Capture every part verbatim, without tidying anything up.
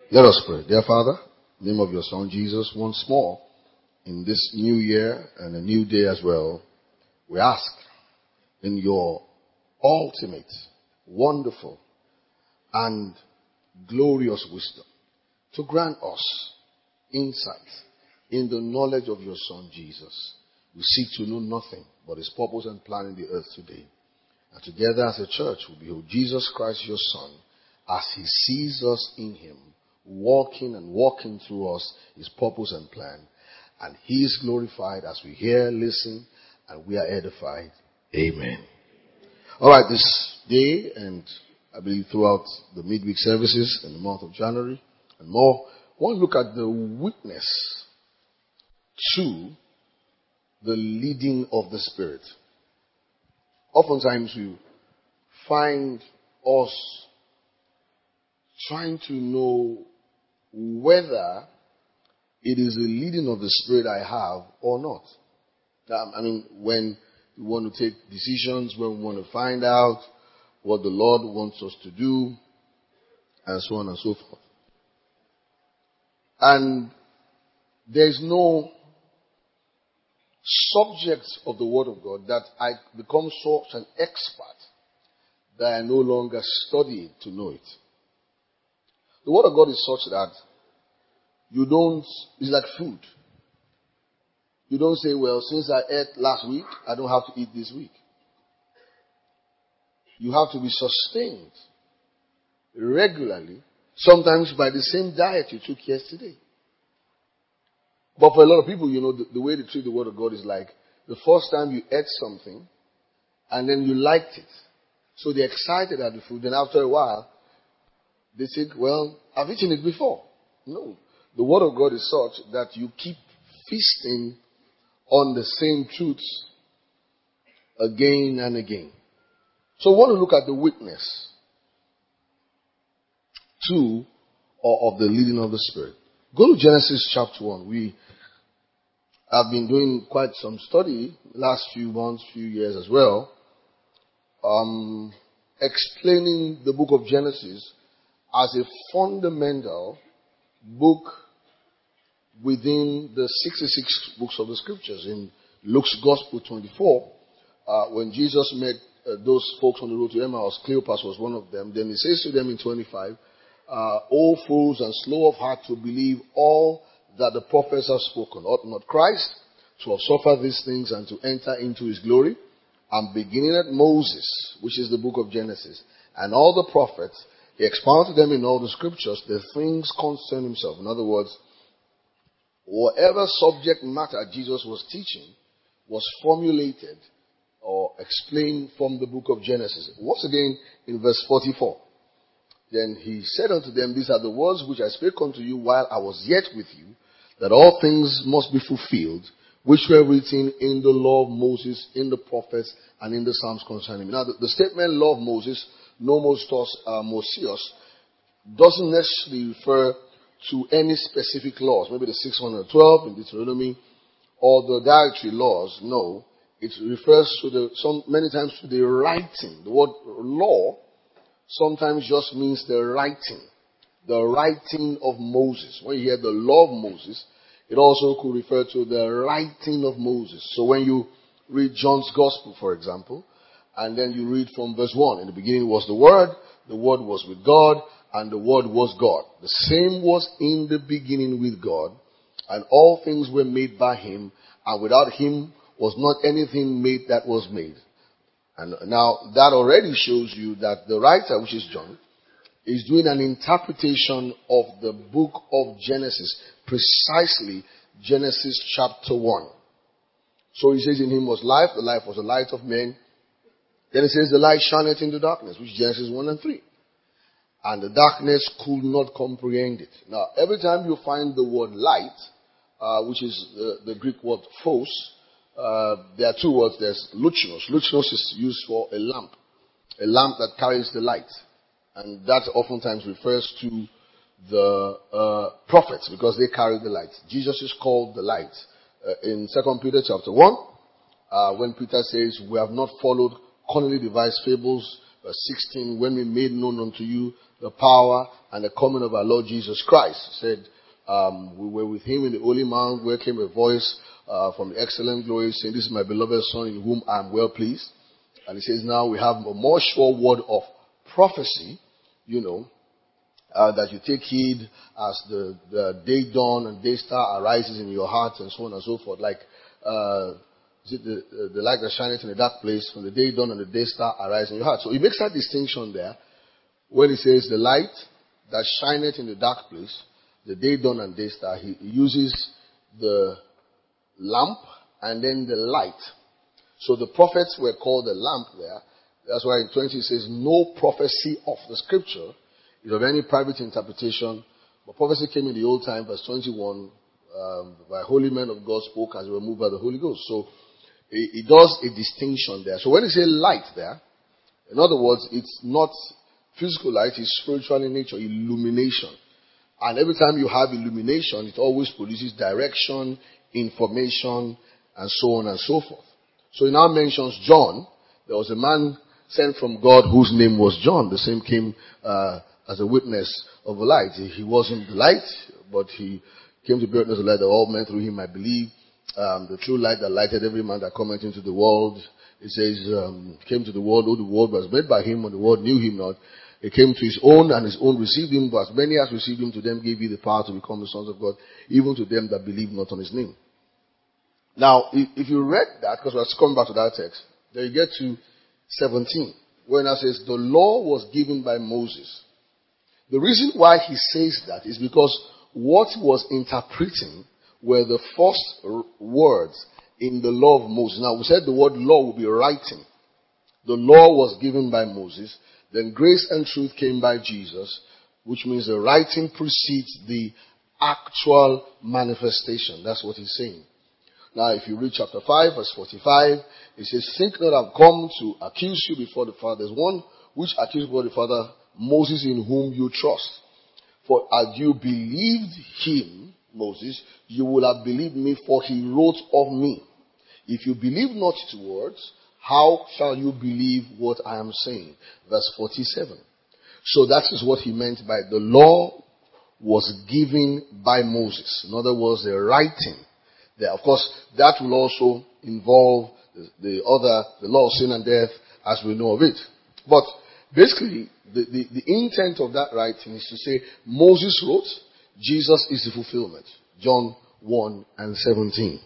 Let us pray. Dear Father, in the name of your Son Jesus, once more in this new year and a new day as well, we ask in your ultimate, wonderful, and glorious wisdom to grant us insight in the knowledge of your Son Jesus. We seek to know nothing but his purpose and plan in the earth today. And together as a church, we behold Jesus Christ, your Son, as he sees us in him, walking and walking through us his purpose and plan. And he is glorified as we hear, listen, and we are edified. Amen. All right, this day, and I believe throughout the midweek services in the month of January and more, I want to look at the witness to the leading of the Spirit. Oftentimes we find us trying to know whether it is the leading of the Spirit I have or not. I mean, when we want to take decisions, when we want to find out what the Lord wants us to do, and so on and so forth. And there is no subject of the Word of God that I become such an expert that I no longer study it to know it. The Word of God is such that you don't, it's like food. You don't say, well, since I ate last week, I don't have to eat this week. You have to be sustained regularly, sometimes by the same diet you took yesterday. But for a lot of people, you know, the, the way they treat the Word of God is like the first time you ate something and then you liked it. So they're excited at the food. Then after a while, they think, well, I've eaten it before. No. The Word of God is such that you keep feasting on the same truths again and again. So I want to look at the witness to or of the leading of the Spirit. Go to Genesis chapter one. We have been doing quite some study last few months, few years as well, um, explaining the book of Genesis as a fundamental book within the sixty-six books of the scriptures. In Luke's Gospel twenty-four, uh, when Jesus met uh, those folks on the road to Emmaus, Cleopas was one of them. Then he says to them in twenty-five, uh, O fools and slow of heart to believe all that the prophets have spoken. Ought not Christ to have suffered these things and to enter into his glory? And beginning at Moses, which is the book of Genesis, and all the prophets, he expounded them in all the scriptures, the things concern himself. In other words, whatever subject matter Jesus was teaching was formulated or explained from the book of Genesis. Once again, in verse forty-four. Then he said unto them, these are the words which I spake unto you while I was yet with you, that all things must be fulfilled, which were written in the law of Moses, in the prophets, and in the Psalms concerning me. Now, the, the statement law of Moses, nomos tos uh, Mosios, doesn't necessarily refer to any specific laws. Maybe the six hundred twelve in Deuteronomy, or the dietary laws. No, it refers to the, some, many times to the writing. The word law sometimes just means the writing. The writing of Moses. When you hear the law of Moses, it also could refer to the writing of Moses. So when you read John's Gospel, for example, and then you read from verse one, in the beginning was the Word, the Word was with God, and the Word was God. The same was in the beginning with God, and all things were made by him, and without him was not anything made that was made. And now that already shows you that the writer, which is John, is doing an interpretation of the book of Genesis, precisely Genesis chapter one. So he says in him was life, the life was the light of men. Then it says the light shineth in the darkness, which is Genesis one and three. And the darkness could not comprehend it. Now, every time you find the word light, uh, which is the, the Greek word phos, uh, there are two words. There's luchnos. Luchnos is used for a lamp. A lamp that carries the light. And that oftentimes refers to the uh, prophets because they carry the light. Jesus is called the light. Uh, in Second Peter chapter one, uh, when Peter says, we have not followed cunningly devised fables, verse sixteen, when we made known unto you the power and the coming of our Lord Jesus Christ. He said, um, we were with him in the Holy Mount, where came a voice uh, from the excellent glory saying, this is my beloved Son in whom I am well pleased. And he says now we have a more sure word of prophecy, you know, uh, that you take heed as the, the day dawn and day star arises in your heart and so on and so forth. Like, uh, is it the, the, the light that shineth in the dark place, from the day dawn and the day star arise in your heart. So he makes that distinction there when he says the light that shineth in the dark place, the day dawn and day star. He, he uses the lamp and then the light. So the prophets were called the lamp there. That's why in twenty it says no prophecy of the scripture is of any private interpretation. But prophecy came in the old time, verse twenty-one, um, by holy men of God spoke as they were moved by the Holy Ghost. So it, it does a distinction there. So when you say light there, in other words, it's not physical light, it's spiritual in nature, illumination. And every time you have illumination, it always produces direction, information, and so on and so forth. So he now mentions John. There was a man sent from God whose name was John. The same came uh, as a witness of the light. He, he wasn't the light, but he came to bear witness of the light that all men through him might believe. Um, the true light that lighted every man that cometh into the world. It says, um, came to the world, oh, the world was made by him, and the world knew him not. He came to his own, and his own received him, but as many as received him, to them gave he the power to become the sons of God, even to them that believe not on his name. Now, if, if you read that, because we're coming back to that text, then you get to seventeen, where it says, the law was given by Moses. The reason why he says that is because what he was interpreting were the first r- words in the law of Moses. Now, we said the word law will be writing. The law was given by Moses. Then grace and truth came by Jesus, which means the writing precedes the actual manifestation. That's what he's saying. Now, if you read chapter five, verse forty-five, it says, think not I've come to accuse you before the Father. There's one which accused before the Father, Moses, in whom you trust. For as you believed him, Moses, you will have believed me, for he wrote of me. If you believe not his words, how shall you believe what I am saying? Verse forty-seven. So that is what he meant by the law was given by Moses. In other words, the writing. There, of course, that will also involve the, the other, the law of sin and death as we know of it. But basically, the, the, the intent of that writing is to say Moses wrote, Jesus is the fulfillment. John one and seventeen.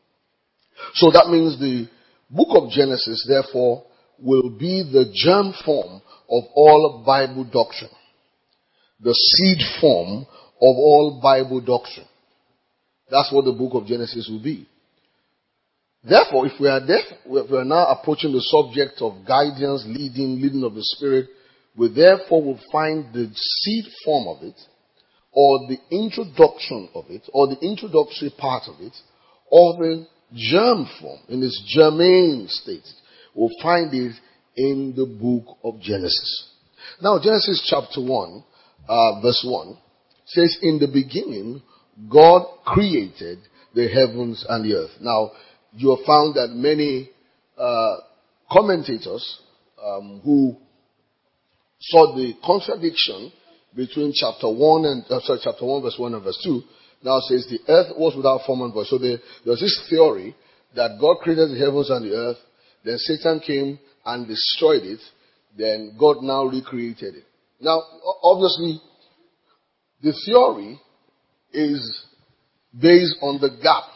So that means the book of Genesis, therefore, will be the germ form of all Bible doctrine. The seed form of all Bible doctrine. That's what the book of Genesis will be. Therefore, if we are there, if we are now approaching the subject of guidance, leading, leading of the Spirit, we therefore will find the seed form of it, or the introduction of it, or the introductory part of it, or the germ form, in its germane state. We'll find it in the book of Genesis. Now, Genesis chapter one, uh, verse one, says, in the beginning, God created the heavens and the earth. Now, you have found that many uh, commentators um, who saw the contradiction between chapter one and uh, sorry, chapter one, verse one and verse two, now says the earth was without form and void. So there, there's this theory that God created the heavens and the earth, then Satan came and destroyed it, then God now recreated it. Now, obviously, the theory is based on the gap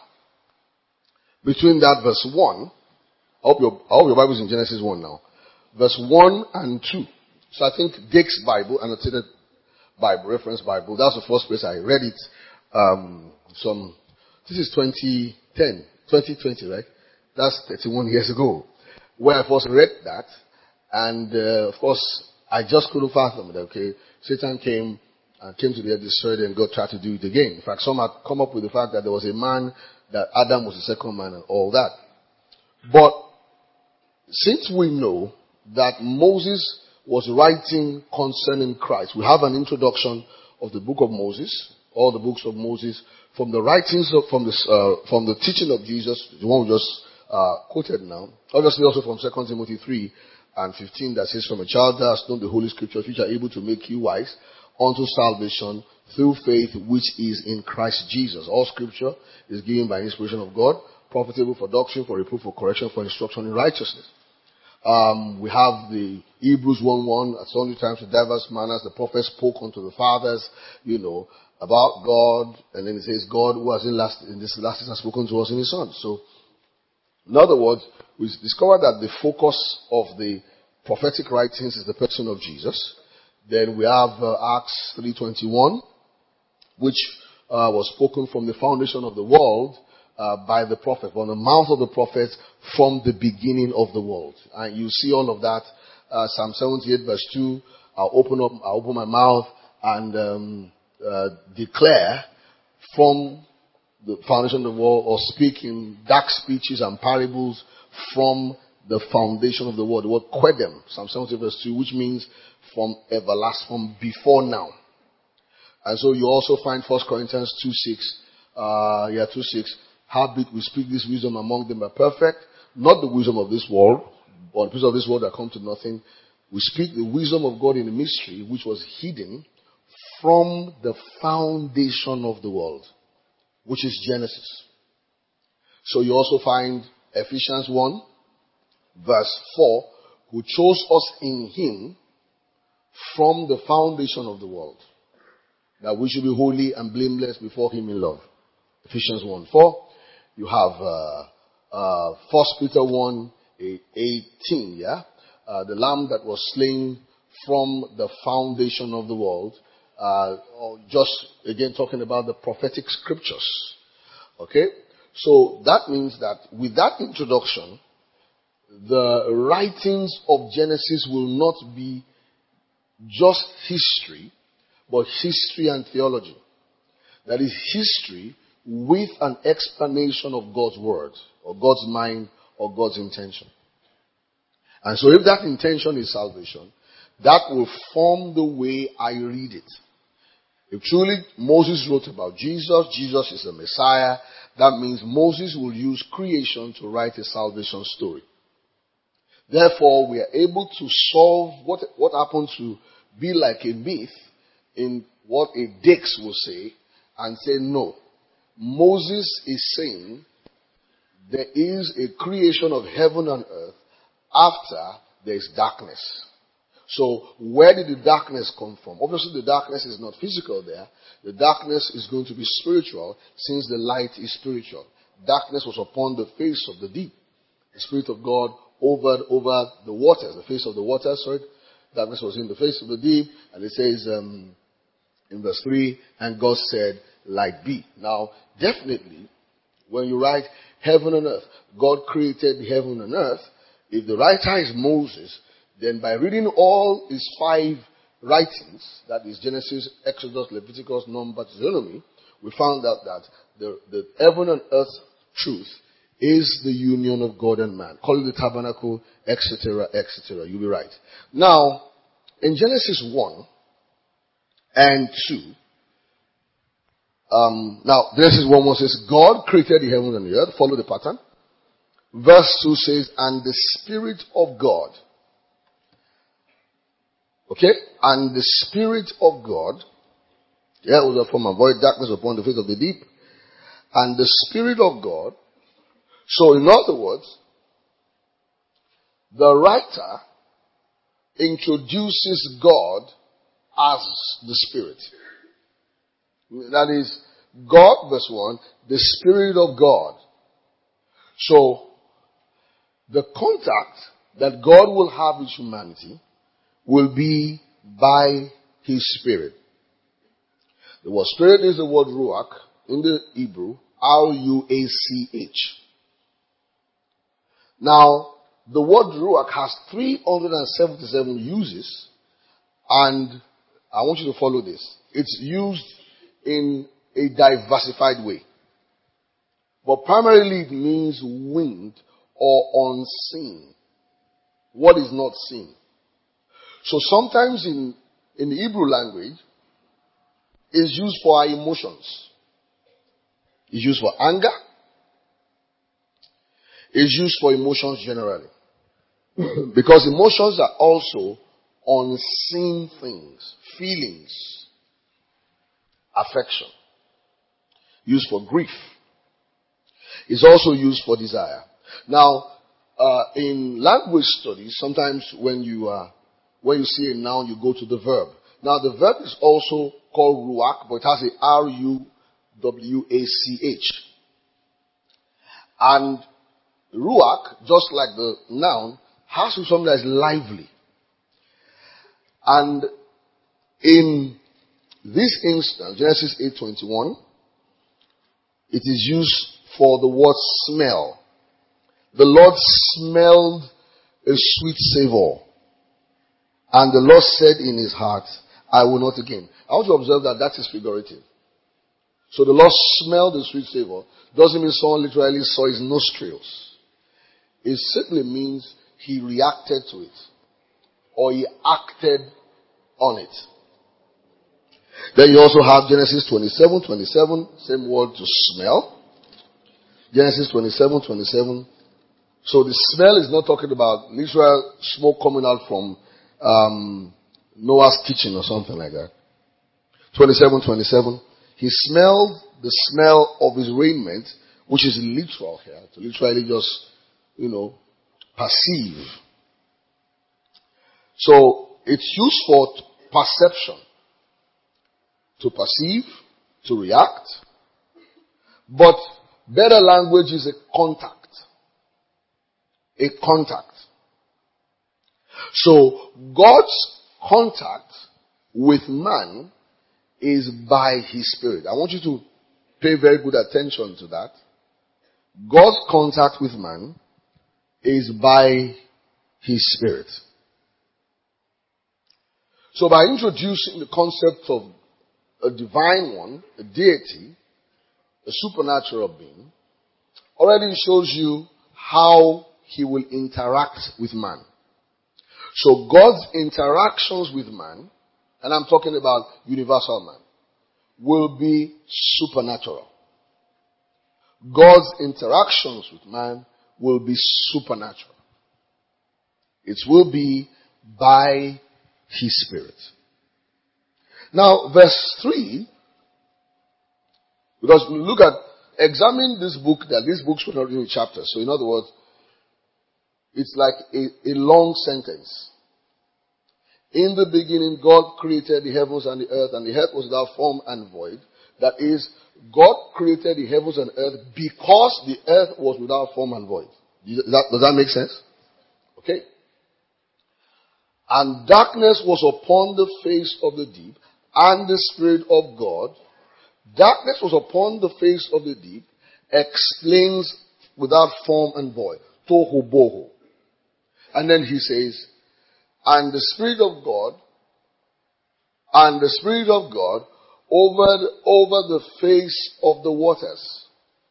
between that verse one. I hope your, I hope your Bible is in Genesis one now. Verse one and two. So I think Dick's Bible, annotated Bible, reference Bible, that's the first place I read it. Um, some, this is twenty ten, twenty twenty, right? That's thirty-one years ago. Where I first read that, and uh, of course, I just couldn't fathom it, okay? Satan came and came to the earth, destroyed it, and God tried to do it again. In fact, some had come up with the fact that there was a man, that Adam was the second man and all that. But since we know that Moses was writing concerning Christ, we have an introduction of the book of Moses, all the books of Moses, from the writings of, from the, uh, from the teaching of Jesus, the one we just uh, quoted now, obviously also from Second Timothy three and fifteen that says, from a child thou hast known the holy scriptures which are able to make you wise unto salvation through faith which is in Christ Jesus. All scripture is given by inspiration of God, profitable for doctrine, for reproof, for correction, for instruction in righteousness. Um, we have the Hebrews one one, at sundry times in diverse manners the prophets spoke unto the fathers, you know, about God, and then it says God who has in last in this last has spoken to us in his Son. So, in other words, we discovered that the focus of the prophetic writings is the person of Jesus. Then we have uh, Acts three twenty-one, which uh, was spoken from the foundation of the world uh, by the prophet, from the mouth of the prophet from the beginning of the world. And you see all of that. Uh, Psalm seventy-eight verse two, I'll open up, I'll open my mouth and um, uh, declare from the foundation of the world, or speak in dark speeches and parables from the foundation of the world. The word quedem, Psalm seventy verse two, which means from everlasting, from before now. And so you also find First Corinthians two six, uh, yeah, two six, howbeit we speak this wisdom among them are perfect, not the wisdom of this world, or the wisdom of this world that come to nothing. We speak the wisdom of God in a mystery which was hidden from the foundation of the world, which is Genesis. So you also find Ephesians one verse four, who chose us in him from the foundation of the world, that we should be holy and blameless before him in love. Ephesians one four. You have uh, uh, First Peter one eighteen, yeah? Uh, the lamb that was slain from the foundation of the world. Uh, just again talking about the prophetic scriptures. Okay? So that means that with that introduction, the writings of Genesis will not be just history, but history and theology. That is history with an explanation of God's word, or God's mind, or God's intention. And so if that intention is salvation, that will form the way I read it. If truly Moses wrote about Jesus, Jesus is the Messiah, that means Moses will use creation to write a salvation story. Therefore, we are able to solve what, what happened to be like a myth in what a Dix will say, and say, no. Moses is saying there is a creation of heaven and earth after there is darkness. So where did the darkness come from? Obviously the darkness is not physical there. The darkness is going to be spiritual, since the light is spiritual. Darkness was upon the face of the deep. The Spirit of God over over the waters, the face of the waters, sorry. Darkness was in the face of the deep, and it says um, in verse three, and God said, light be. Now, definitely, when you write heaven and earth, God created the heaven and earth. If the writer is Moses, then by reading all his five writings, that is Genesis, Exodus, Leviticus, Numbers, Deuteronomy, we found out that the, the heaven and earth truth is the union of God and man. Call it the tabernacle, et cetera, et cetera. You'll be right. Now, in Genesis one and two, um, now Genesis one one says, God created the heaven and the earth. Follow the pattern. Verse two says, and the Spirit of God. Okay? And the Spirit of God, yeah, was a form of void, darkness upon the face of the deep. And the Spirit of God. So in other words, the writer introduces God as the Spirit. That is, God, verse one, the Spirit of God. So, the contact that God will have with humanity will be by His Spirit. The word Spirit is the word Ruach in the Hebrew, R U A C H. Now, the word Ruach has three hundred seventy-seven uses, and I want you to follow this. It's used in a diversified way. But primarily it means wind or unseen. What is not seen. So sometimes in, in the Hebrew language, it's used for our emotions. It's used for anger. It's used for emotions generally. Because emotions are also unseen things, feelings, affection. Used for grief. It's also used for desire. Now, uh, in language studies, sometimes when you uh, when you see a noun, you go to the verb. Now, the verb is also called ruach, but it has a R U W A C H. And ruach, just like the noun, has to be something that is lively. And in this instance, Genesis eight twenty-one, it is used for the word smell. The Lord smelled a sweet savor. And the Lord said in his heart, I will not again. I want to observe that that is figurative. So the Lord smelled the sweet savor. Doesn't mean someone literally saw his nostrils. It simply means he reacted to it. Or he acted on it. Then you also have Genesis twenty-seven twenty-seven, same word to smell. Genesis twenty-seven twenty-seven. So the smell is not talking about literal smoke coming out from um, Noah's kitchen or something like that. twenty-seven twenty-seven. He smelled the smell of his raiment, which is literal here, to literally just, you know, perceive. So it's used for perception. To perceive, to react. But better language is a contact. A contact. So God's contact with man is by his spirit. I want you to pay very good attention to that. God's contact with man is by his spirit. So by introducing the concept of a divine one, a deity, a supernatural being, already shows you how he will interact with man. So God's interactions with man, and I'm talking about universal man, will be supernatural. God's interactions with man will be supernatural. It will be by his spirit. Now, verse three, because we look at, examine this book, that these books were not written in chapters. So in other words, it's like a, a long sentence. In the beginning, God created the heavens and the earth, and the earth was without form and void. That is, God created the heavens and earth because the earth was without form and void. Does that, does that make sense? Okay. And darkness was upon the face of the deep, and the Spirit of God, darkness was upon the face of the deep, explains without form and void. Tohu bohu. And then he says, and the Spirit of God, and the Spirit of God over the, over the face of the waters.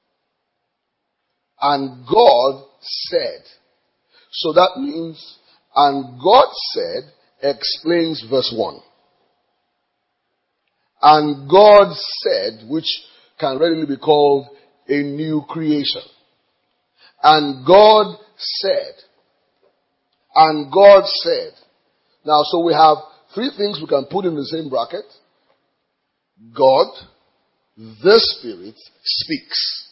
And God said. So that means, and God said, explains verse one. And God said, which can readily be called a new creation. And God said. And God said. Now, so we have three things we can put in the same bracket. God, the Spirit, speaks.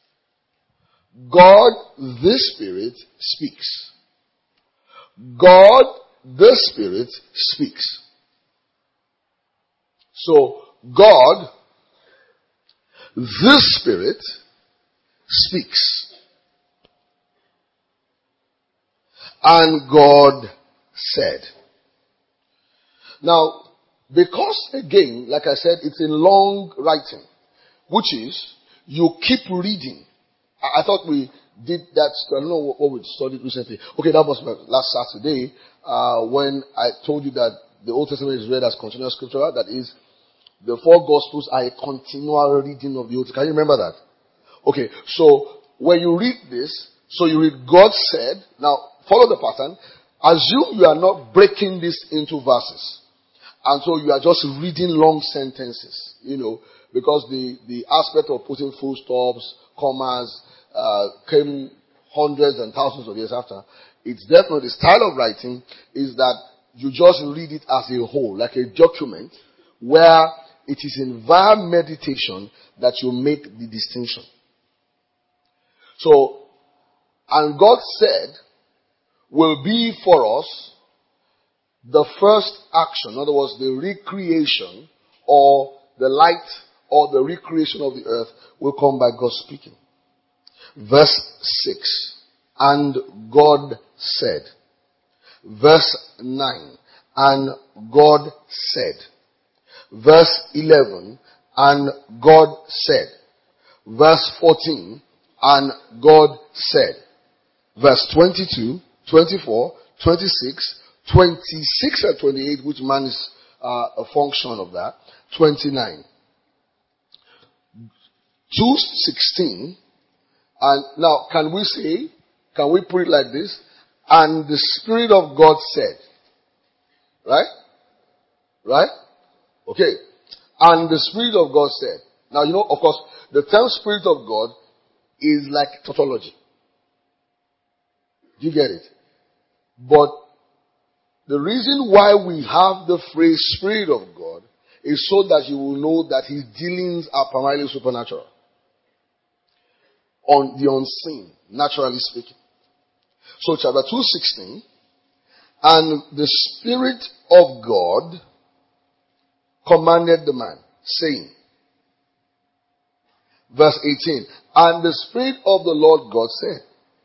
God, the Spirit, speaks. God, the Spirit, speaks. So, God, the Spirit, speaks. And God said. Now, because again, like I said, it's in long writing, which is, you keep reading. I, I thought we did that, I don't know what, what we studied recently. Okay, that was last Saturday, uh, when I told you that the Old Testament is read as continuous scripture, that is, the four Gospels are a continual reading of the Old Testament. Can you remember that? Okay, so when you read this, so you read God said, now follow the pattern, assume you are not breaking this into verses. And so you are just reading long sentences, you know, because the, the aspect of putting full stops, commas, uh, came hundreds and thousands of years after. It's definitely the style of writing is that you just read it as a whole, like a document, where it is in via meditation that you make the distinction. So, and God said, will be for us the first action. In other words, the recreation or the light or the recreation of the earth will come by God speaking. Verse six. And God said. Verse nine. And God said. Verse eleven. And God said. Verse fourteen. And God said. Verse twenty-two, twenty-four, twenty-six, twenty-six and twenty-eight, which man is uh, a function of that. twenty-nine. two sixteen. And now, can we say, can we put it like this? And the Spirit of God said. Right? Right? Okay. And the Spirit of God said. Now, you know, of course, the term Spirit of God is like tautology. You get it? But the reason why we have the phrase Spirit of God is so that you will know that his dealings are primarily supernatural. On the unseen, naturally speaking. So chapter two sixteen, and the Spirit of God commanded the man, saying, verse eighteen, and the Spirit of the Lord God said,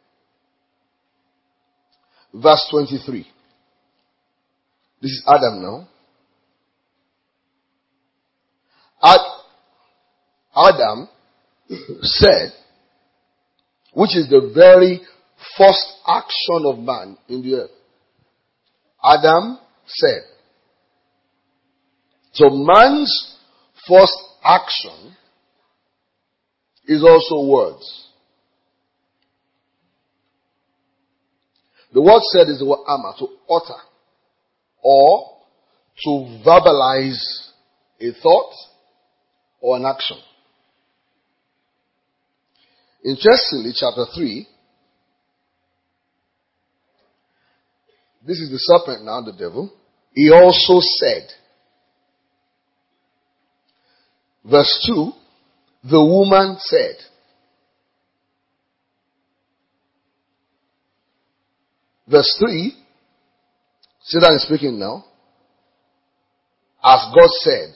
verse twenty-three, this is Adam now. Ad- Adam said, which is the very first action of man in the earth. Adam said. So man's first action is also words. The word said is the word ama, to utter or to verbalize a thought or an action. Interestingly, chapter three, this is the serpent now, the devil. He also said, verse two, the woman said. Verse three, Satan is speaking now, as God said.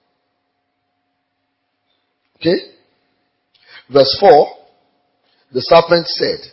Okay? Verse four, the serpent said.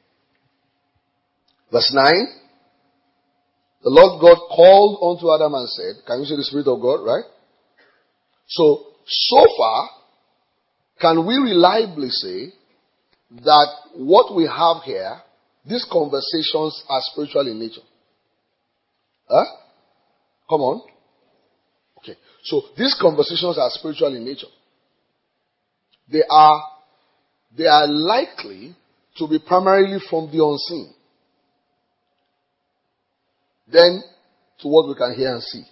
Verse nine, the Lord God called unto Adam and said, can you see the Spirit of God, right? So, so far, can we reliably say that what we have here, these conversations are spiritual in nature? Huh? Come on. Okay. So, these conversations are spiritual in nature. They are, they are likely to be primarily from the unseen. Then, to what we can hear and see.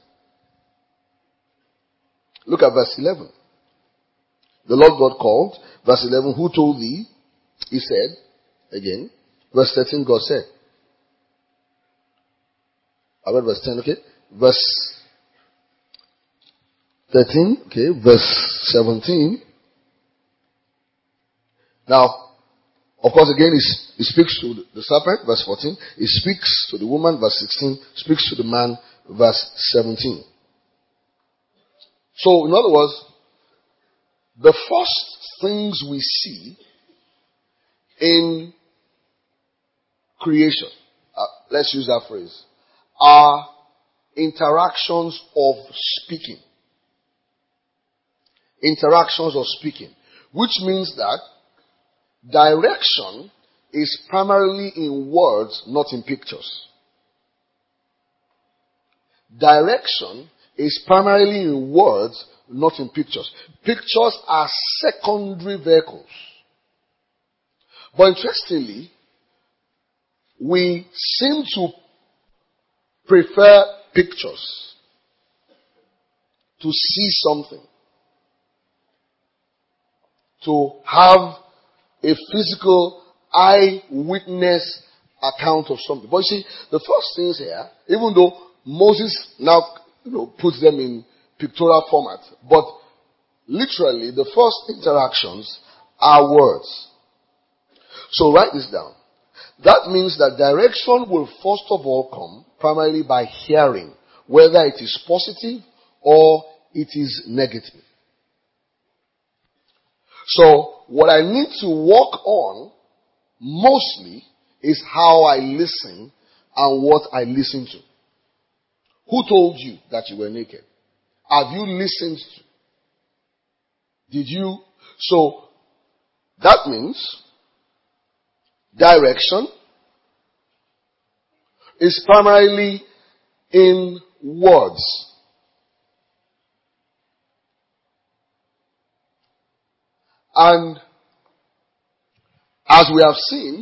Look at verse eleven. The Lord God called. Verse eleven, who told thee? He said, again. Verse thirteen, God said. I read verse ten, okay? Verse thirteen, okay? Verse seventeen. Now, of course, again, he speaks to the serpent, verse fourteen. He speaks to the woman, verse sixteen. Speaks to the man, verse seventeen. So, in other words, the first things we see in creation, uh, let's use that phrase, are interactions of speaking. Interactions of speaking. Which means that direction is primarily in words, not in pictures. Direction is primarily in words, not in pictures. Pictures are secondary vehicles. But interestingly, we seem to prefer pictures to see something, to have a physical eyewitness account of something. But you see, the first things here, even though Moses now, you know, puts them in pictorial format, but literally the first interactions are words. So write this down. That means that direction will first of all come primarily by hearing, whether it is positive or it is negative. So what I need to work on mostly is how I listen and what I listen to. Who told you that you were naked? Have you listened to? Did you? So that means direction is primarily in words. And as we have seen,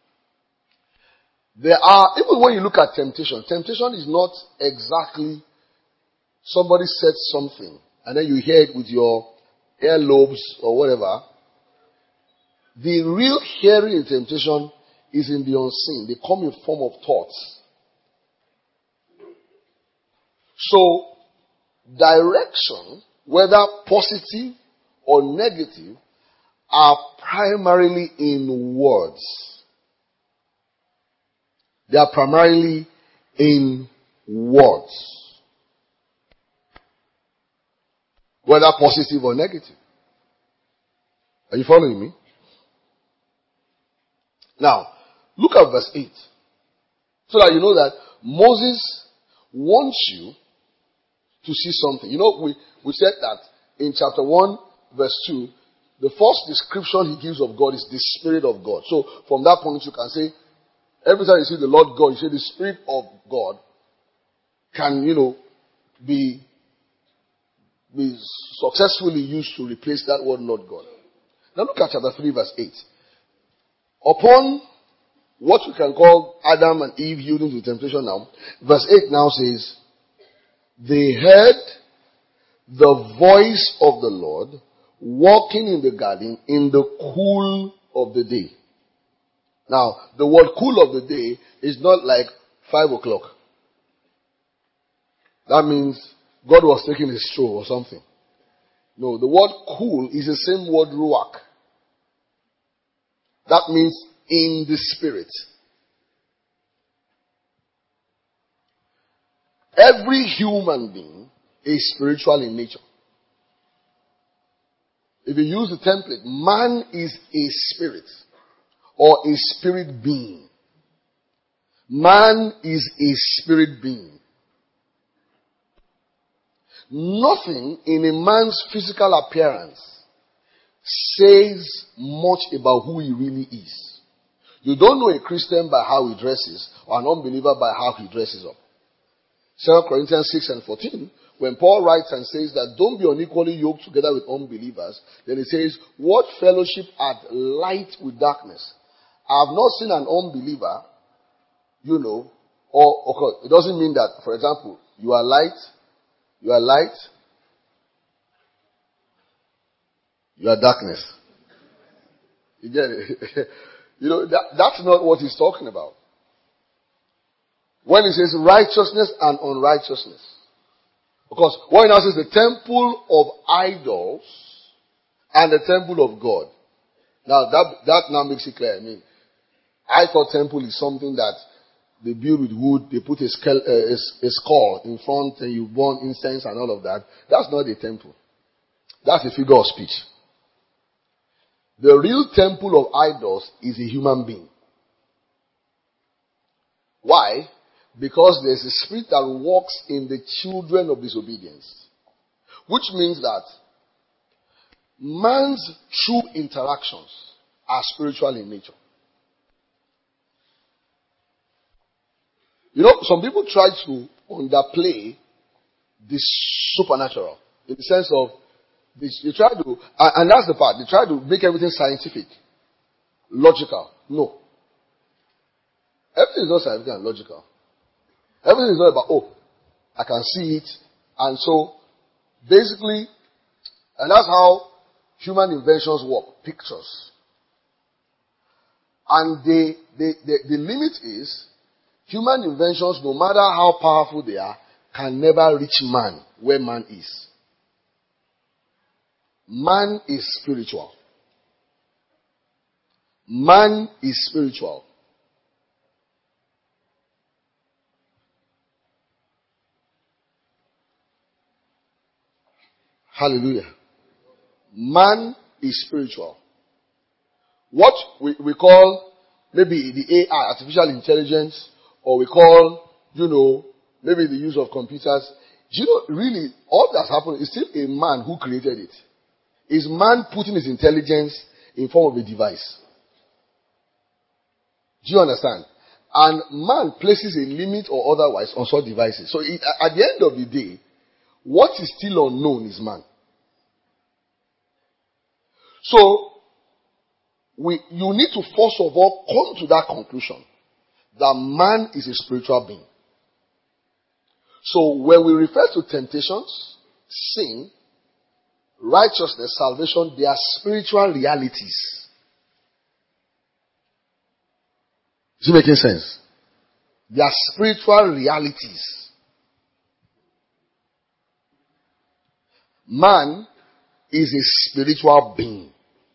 there are, even when you look at temptation, temptation is not exactly somebody said something and then you hear it with your earlobes or whatever. The real hearing in temptation is in the unseen. They come in form of thoughts. So, direction, whether positive or negative, are primarily in words. They are primarily in words. Whether positive or negative. Are you following me? Now, look at verse eight. So that you know that Moses wants you to see something. You know, we, we said that in chapter one, verse two, the first description he gives of God is the Spirit of God. So, from that point, you can say, every time you see the Lord God, you say the Spirit of God can, you know, be, be successfully used to replace that word Lord God. Now look at chapter three, verse eight. Upon what we can call Adam and Eve yielding to temptation now, verse eight now says, they heard the voice of the Lord walking in the garden in the cool of the day. Now, the word cool of the day is not like five o'clock. That means God was taking a stroll or something. No, the word cool is the same word ruach. That means in the spirit. Every human being is spiritual in nature. If you use the template, man is a spirit or a spirit being. Man is a spirit being. Nothing in a man's physical appearance says much about who he really is. You don't know a Christian by how he dresses or an unbeliever by how he dresses up. Second Corinthians six and fourteen, when Paul writes and says that don't be unequally yoked together with unbelievers, then he says, what fellowship hath light with darkness? I have not seen an unbeliever, you know, or, or it doesn't mean that, for example, you are light, you are light, you are darkness. You get it? You know, that, that's not what he's talking about. When he says righteousness and unrighteousness. Because what he now says the temple of idols and the temple of God. Now that, that now makes it clear. I mean, I thought temple is something that they build with wood, they put a skull, uh, a, a skull in front and you burn incense and all of that. That's not a temple. That's a figure of speech. The real temple of idols is a human being. Why? Because there's a spirit that walks in the children of disobedience. Which means that man's true interactions are spiritual in nature. You know, some people try to underplay the supernatural. In the sense of, this, you try to, and that's the part, they try to make everything scientific, logical. No. Everything is not scientific and logical. Everything is not about, oh, I can see it. And so, basically, and that's how human inventions work, pictures. And the, the, the, the limit is, human inventions, no matter how powerful they are, can never reach man where man is. Man is spiritual. Man is spiritual. Hallelujah. Man is spiritual. What we, we call maybe the A I, artificial intelligence, or we call, you know, maybe the use of computers. Do you know, really, all that's happened is still a man who created it. Is man putting his intelligence in form of a device. Do you understand? And man places a limit or otherwise on such devices. So it, at the end of the day, what is still unknown is man. So, we, you need to first of all come to that conclusion that man is a spiritual being. So, when we refer to temptations, sin, righteousness, salvation, they are spiritual realities. Is it making sense? They are spiritual realities. Man is a spiritual being.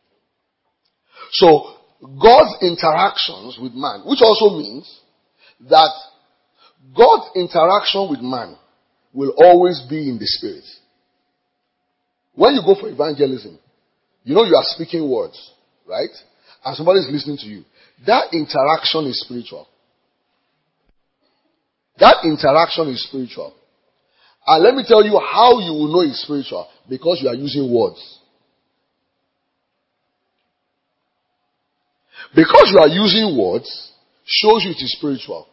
So, God's interactions with man, which also means that God's interaction with man will always be in the spirit. When you go for evangelism, you know you are speaking words, right? And somebody is listening to you. That interaction is spiritual. That interaction is spiritual. And let me tell you how you will know it's spiritual. Because you are using words. Because you are using words shows you it is spiritual.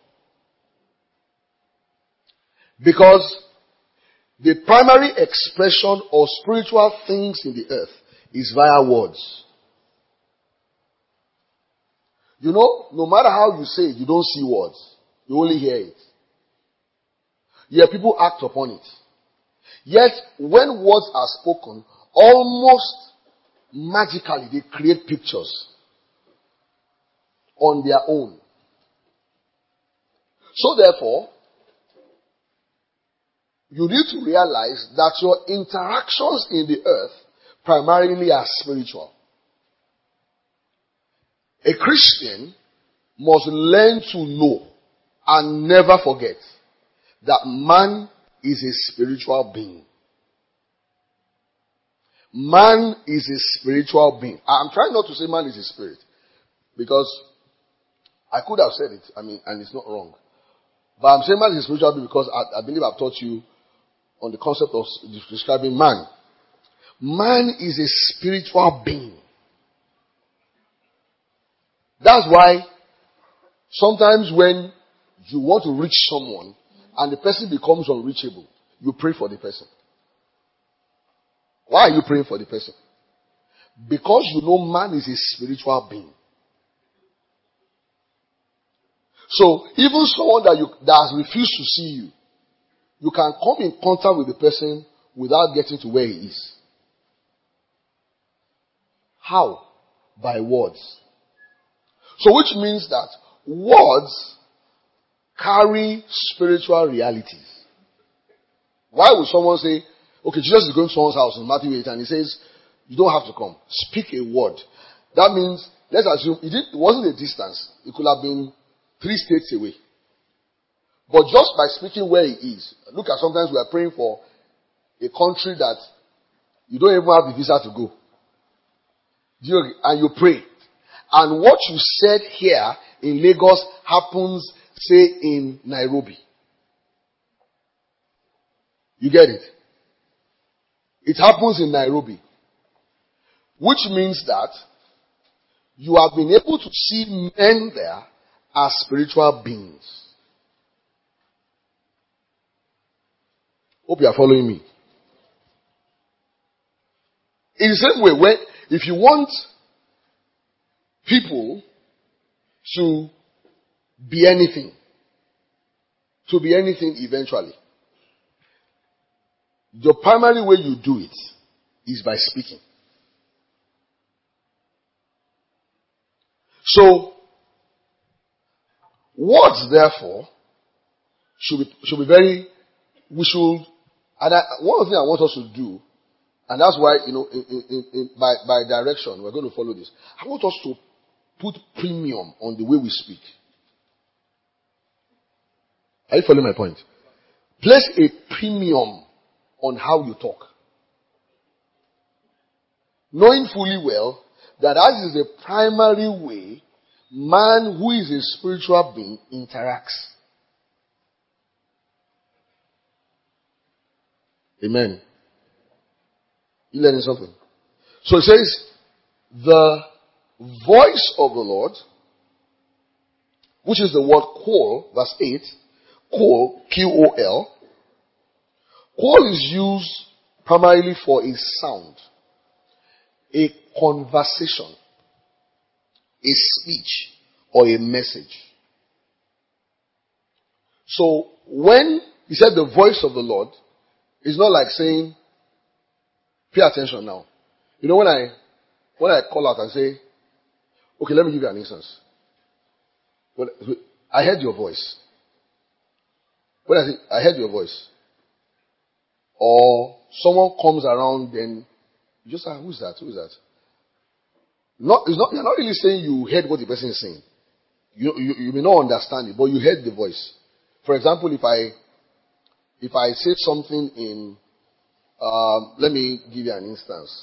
Because the primary expression of spiritual things in the earth is via words. You know, no matter how you say it, you don't see words. You only hear it. Yet people act upon it. Yet, when words are spoken, almost magically they create pictures on their own. So therefore, you need to realize that your interactions in the earth primarily are spiritual. A Christian must learn to know and never forget that man is a spiritual being. Man is a spiritual being. I'm trying not to say man is a spirit, because I could have said it, I mean, and it's not wrong. But I'm saying man is a spiritual being because I, I believe I've taught you on the concept of describing man. Man is a spiritual being. That's why sometimes when you want to reach someone and the person becomes unreachable, you pray for the person. Why are you praying for the person? Because you know man is a spiritual being. So even someone that you that has refused to see you, you can come in contact with the person without getting to where he is. How? By words. So which means that words carry spiritual realities. Why would someone say, okay, Jesus is going to someone's house in Matthew eight and he says, you don't have to come. Speak a word. That means, let's assume, it, didn't, it wasn't a distance. It could have been three states away. But just by speaking where he is, look at sometimes we are praying for a country that you don't even have the visa to go. You, and you pray. And what you said here in Lagos happens, say, in Nairobi. You get it? It happens in Nairobi. Which means that you have been able to see men there as spiritual beings. Hope you are following me. In the same way, when, if you want people to be anything, to be anything eventually, the primary way you do it is by speaking. So, Words, therefore, should be, should be very, we should, and I, one of the things I want us to do, and that's why, you know, in, in, in, by, by direction, we're going to follow this. I want us to put premium on the way we speak. Are you following my point? Place a premium on how you talk. Knowing fully well that that is the primary way man who is a spiritual being interacts. Amen. You learning something? So it says, the voice of the Lord, which is the word call, verse eight, call, Q O L. Call is used primarily for a sound, a conversation, a speech, or a message. So when he said the voice of the Lord, it's not like saying, pay attention now. You know, when I when I call out and say, okay, let me give you an instance. When I heard your voice. When I say, I heard your voice. Or someone comes around, then you just say, who's that? Who's that? Not, it's not, you're not really saying you heard what the person is saying. You, you, you may not understand it, but you heard the voice. For example, if I, if I say something in, um, let me give you an instance.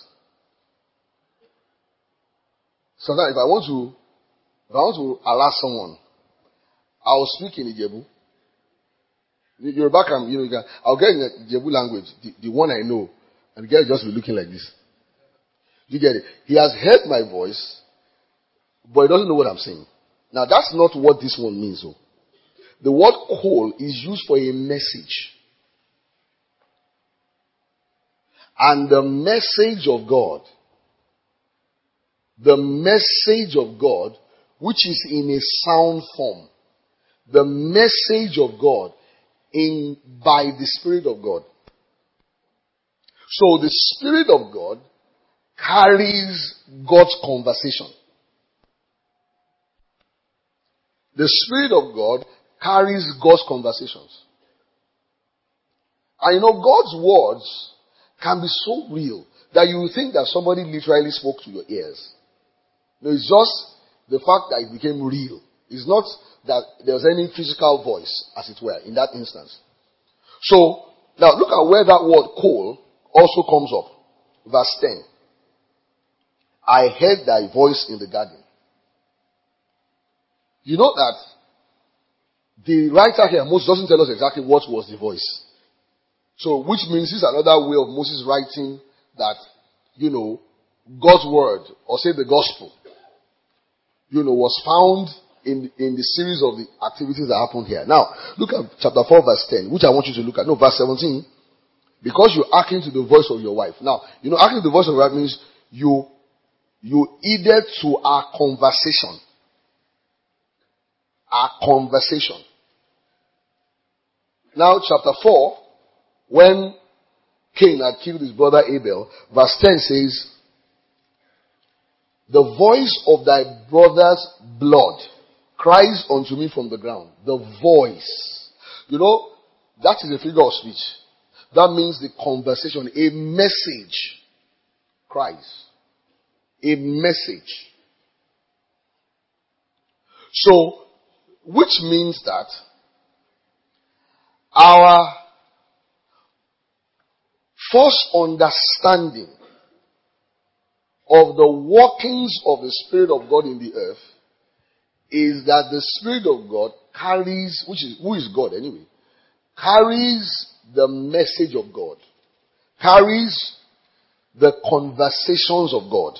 Sometimes if I want to, if I want to alert someone, I'll speak in Ijebu. You're back, you know, you can, I'll get in the Ijebu language, the, the one I know, and the guy will just be looking like this. You get it? He has heard my voice, but he doesn't know what I'm saying. Now that's not what this one means, though. The word call is used for a message. And the message of God, the message of God, which is in a sound form, the message of God in by the Spirit of God. So the Spirit of God carries God's conversation. The Spirit of God carries God's conversations. And you know, God's words can be so real that you will think that somebody literally spoke to your ears. No, it's just the fact that it became real. It's not that there's any physical voice, as it were, in that instance. So, now look at where that word call also comes up. Verse ten. I heard thy voice in the garden. You know that the writer here, Moses, doesn't tell us exactly what was the voice. So, which means this is another way of Moses writing that, you know, God's word, or say the gospel, you know, was found in, in the series of the activities that happened here. Now, look at chapter four, verse ten, which I want you to look at. No, verse seventeen. Because you hearken to the voice of your wife. Now, you know, hearken to the voice of your wife means you, you heeded to our conversation. Our conversation. Now, chapter four, when Cain had killed his brother Abel, verse ten says, the voice of thy brother's blood cries unto me from the ground. The voice. You know, that is a figure of speech. That means the conversation, a message cries. A message. So, which means that our first understanding of the workings of the Spirit of God in the earth is that the Spirit of God carries, which is, who is God anyway, carries the message of God, carries the conversations of God.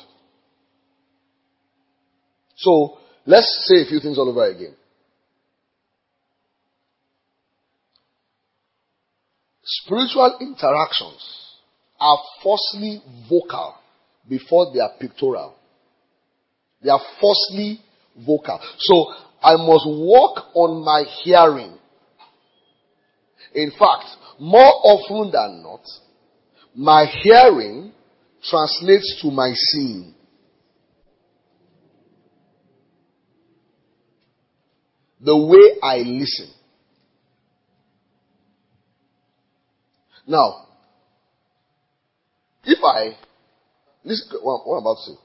So, let's say a few things all over again. Spiritual interactions are firstly vocal before they are pictorial. They are firstly vocal. So, I must work on my hearing. In fact, more often than not, my hearing translates to my seeing. the way I listen. Now, if I, listen, what, what I'm about to say.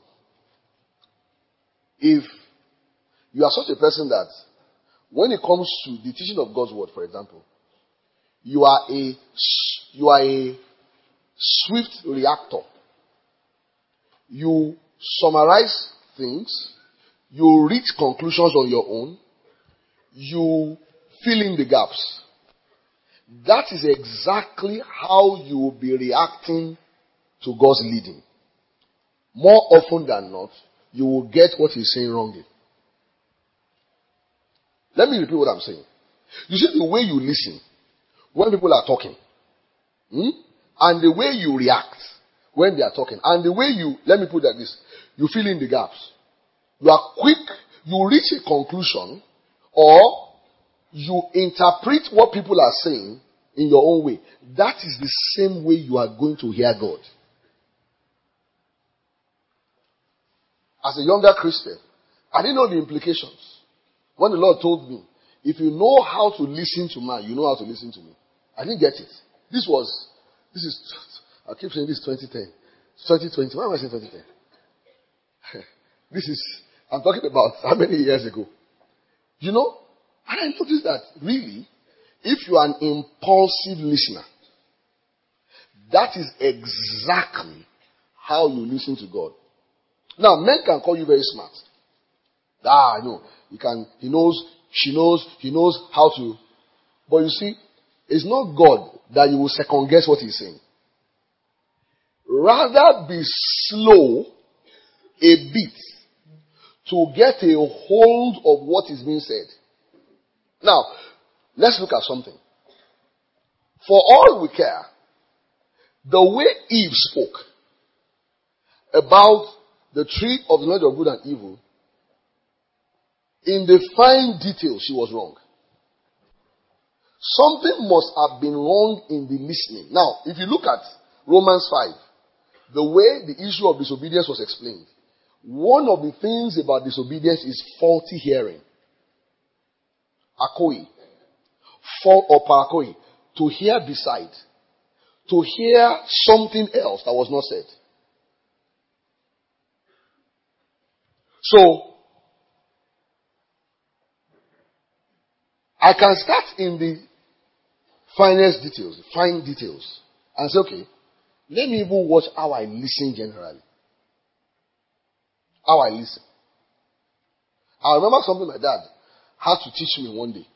If you are such a person that when it comes to the teaching of God's word, for example, you are a, you are a swift reactor. You summarize things, you reach conclusions on your own, you fill in the gaps. That is exactly how you will be reacting to God's leading. More often than not, you will get what he's saying wrongly. Let me repeat what I'm saying. You see the way you listen when people are talking, hmm? and the way you react when they are talking, and the way you, let me put it like this, you fill in the gaps. You are quick, you reach a conclusion, or you interpret what people are saying in your own way. That is the same way you are going to hear God. As a younger Christian, I didn't know the implications. When the Lord told me, if you know how to listen to man, you know how to listen to me. I didn't get it. This was, this is, I keep saying this is twenty ten. twenty twenty. Why am I saying twenty ten? This is, I'm talking about how many years ago? You know? And I noticed that really, if you are an impulsive listener, that is exactly how you listen to God. Now, men can call you very smart. Ah, I know. He can, he knows, she knows, he knows how to. But you see, it's not God that you will second guess what he's saying. Rather be slow a bit to get a hold of what is being said. Now, let's look at something. For all we care, the way Eve spoke about the tree of the knowledge of good and evil, in the fine details, she was wrong. Something must have been wrong in the listening. Now, if you look at Romans five, the way the issue of disobedience was explained, one of the things about disobedience is faulty hearing. Akoi. For or parakoi. To hear beside. To hear something else that was not said. So, I can start in the finest details, the fine details, and say, okay, let me even watch how I listen generally. How I listen. I remember something my dad had to teach me one day.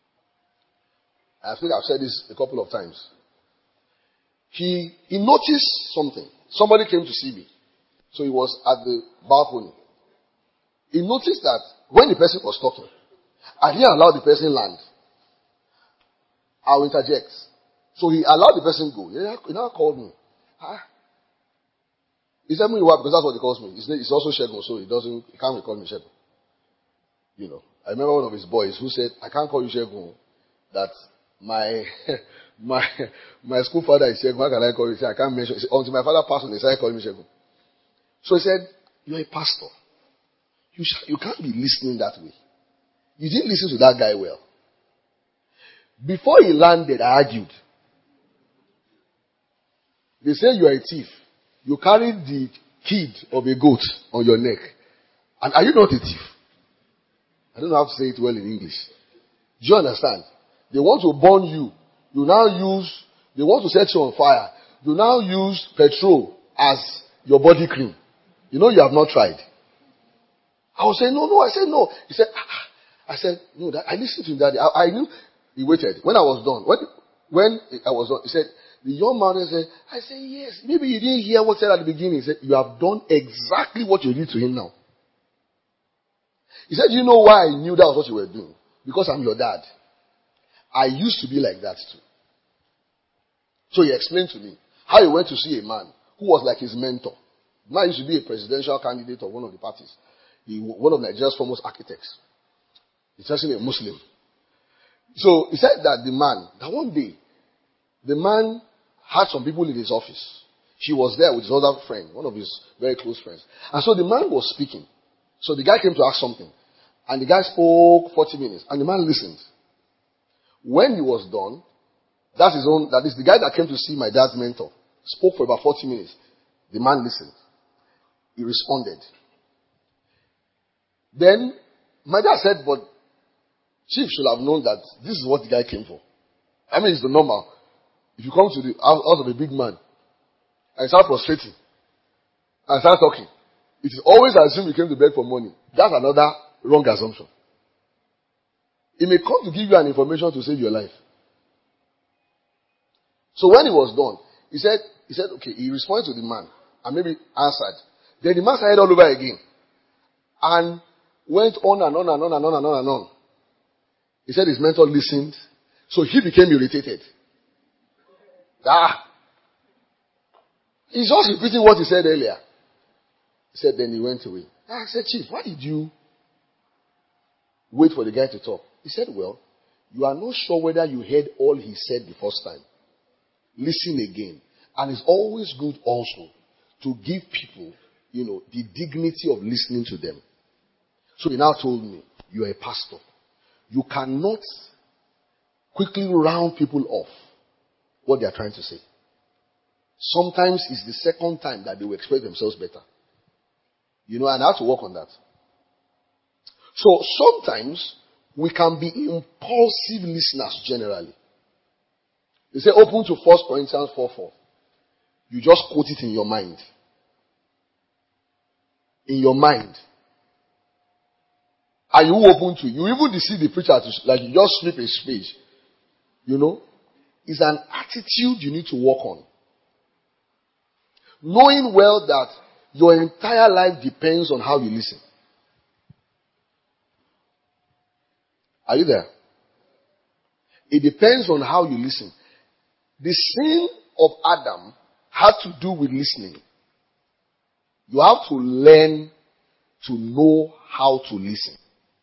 I think I've said this a couple of times. He, he noticed something. Somebody came to see me. So he was at the balcony. He noticed that when the person was talking, I didn't allow the person land. I'll interject. So he allowed the person go. He now called me. Ah. He said me what? Because that's what he calls me. His name is also Shegun, so he doesn't, he can't call me Shegun. You know. I remember one of his boys who said, I can't call you Shegun. That my, my, my school father is Shegun. How can I call you? He said, I can't mention. He said, until my father passed on, he started calling me Shegun. So he said, you're a pastor. You, sh- you can't be listening that way. You didn't listen to that guy well. Before he landed, I argued. They say you are a thief. You carried the kid of a goat on your neck. And are you not a thief? I don't know how to say it well in English. Do you understand? They want to burn you. You now use, they want to set you on fire. You now use petrol as your body cream. You know you have not tried. I was saying, no, no. I said, no. He said, ah. I said, no, that, I listened to him that day. I, I knew. He waited. When I was done, when, when I was done, he said, the young man said, I said, yes. Maybe you didn't hear what I said at the beginning. He said, you have done exactly what you did to him now. He said, you know why I knew that was what you were doing? Because I'm your dad. I used to be like that too. So he explained to me how he went to see a man who was like his mentor. The man used to be a presidential candidate of one of the parties. He, one of Nigeria's foremost architects. He's actually a Muslim. So he said that the man, that one day, the man had some people in his office. He was there with his other friend, one of his very close friends. And so the man was speaking. So the guy came to ask something. And the guy spoke forty minutes. And the man listened. When he was done, that's his own, that is the guy that came to see my dad's mentor. Spoke for about forty minutes. The man listened. He responded. Then, my dad said, but Chief should have known that this is what the guy came for. I mean, it's the normal. If you come to the house of a big man and start prostrating and start talking, it is always assumed you came to beg for money. That's another wrong assumption. He may come to give you an information to save your life. So when he was done, he said, he said, okay, he responded to the man and maybe answered. Then the man started all over again and went on and on and on and on and on and on. He said his mentor listened, so he became irritated. Ah, he's just repeating what he said earlier. He said, then he went away. I said, Chief, why did you wait for the guy to talk? He said, well, you are not sure whether you heard all he said the first time. Listen again. And it's always good also to give people, you know, the dignity of listening to them. So he now told me, you are a pastor. You cannot quickly round people off what they are trying to say. Sometimes it's the second time that they will express themselves better. You know, and I have to work on that. So sometimes we can be impulsive listeners generally. They say open to First Corinthians four four. You just quote it in your mind. In your mind. Are you open to it? You even deceive the preacher to, like you just flip a page. You know? It's an attitude you need to work on. Knowing well that your entire life depends on how you listen. Are you there? It depends on how you listen. The sin of Adam had to do with listening. You have to learn to know how to listen.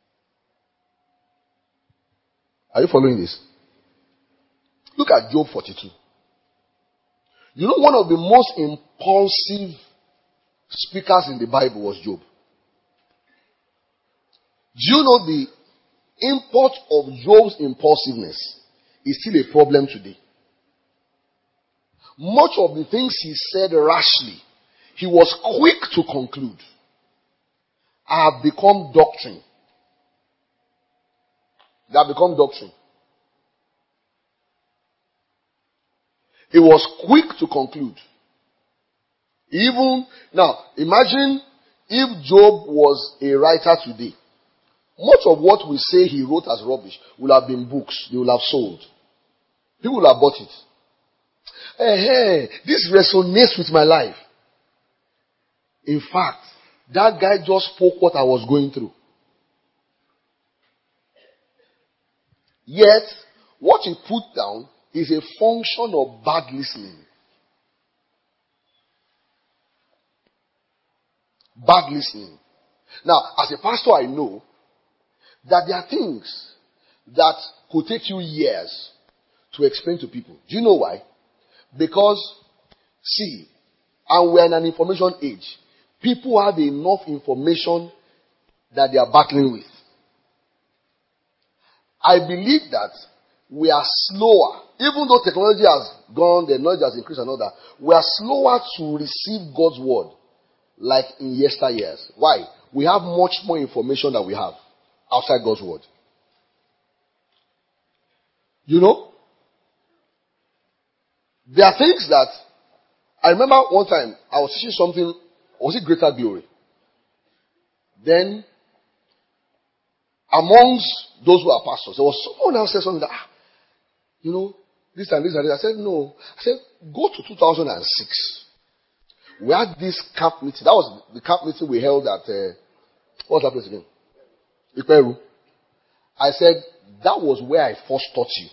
Are you following this? Look at Job forty-two. You know, one of the most impulsive speakers in the Bible was Job. Do you know the import of Job's impulsiveness is still a problem today? Much of the things he said rashly, he was quick to conclude, have become doctrine. They have become doctrine. He was quick to conclude. Even, now, imagine if Job was a writer today. Much of what we say he wrote as rubbish will have been books. They will have sold. People will have bought it. Hey, hey, this resonates with my life. In fact, that guy just spoke what I was going through. Yet, what he put down is a function of bad listening. Bad listening. Now, as a pastor, I know that there are things that could take you years to explain to people. Do you know why? Because, see, and we're in an information age. People have enough information that they are battling with. I believe that we are slower, even though technology has gone, the knowledge has increased and all that, we are slower to receive God's word like in yesteryears. Why? We have much more information than we have outside God's word. You know? There are things that, I remember one time, I was teaching something, was it Greater Glory? Then, amongst those who are pastors, there was someone else said something that, ah, you know, this and this and this. I said, no. I said, go to two thousand six. We had this camp meeting. That was the camp meeting we held at, uh, what's that place again? Iperu. I said, that was where I first taught you.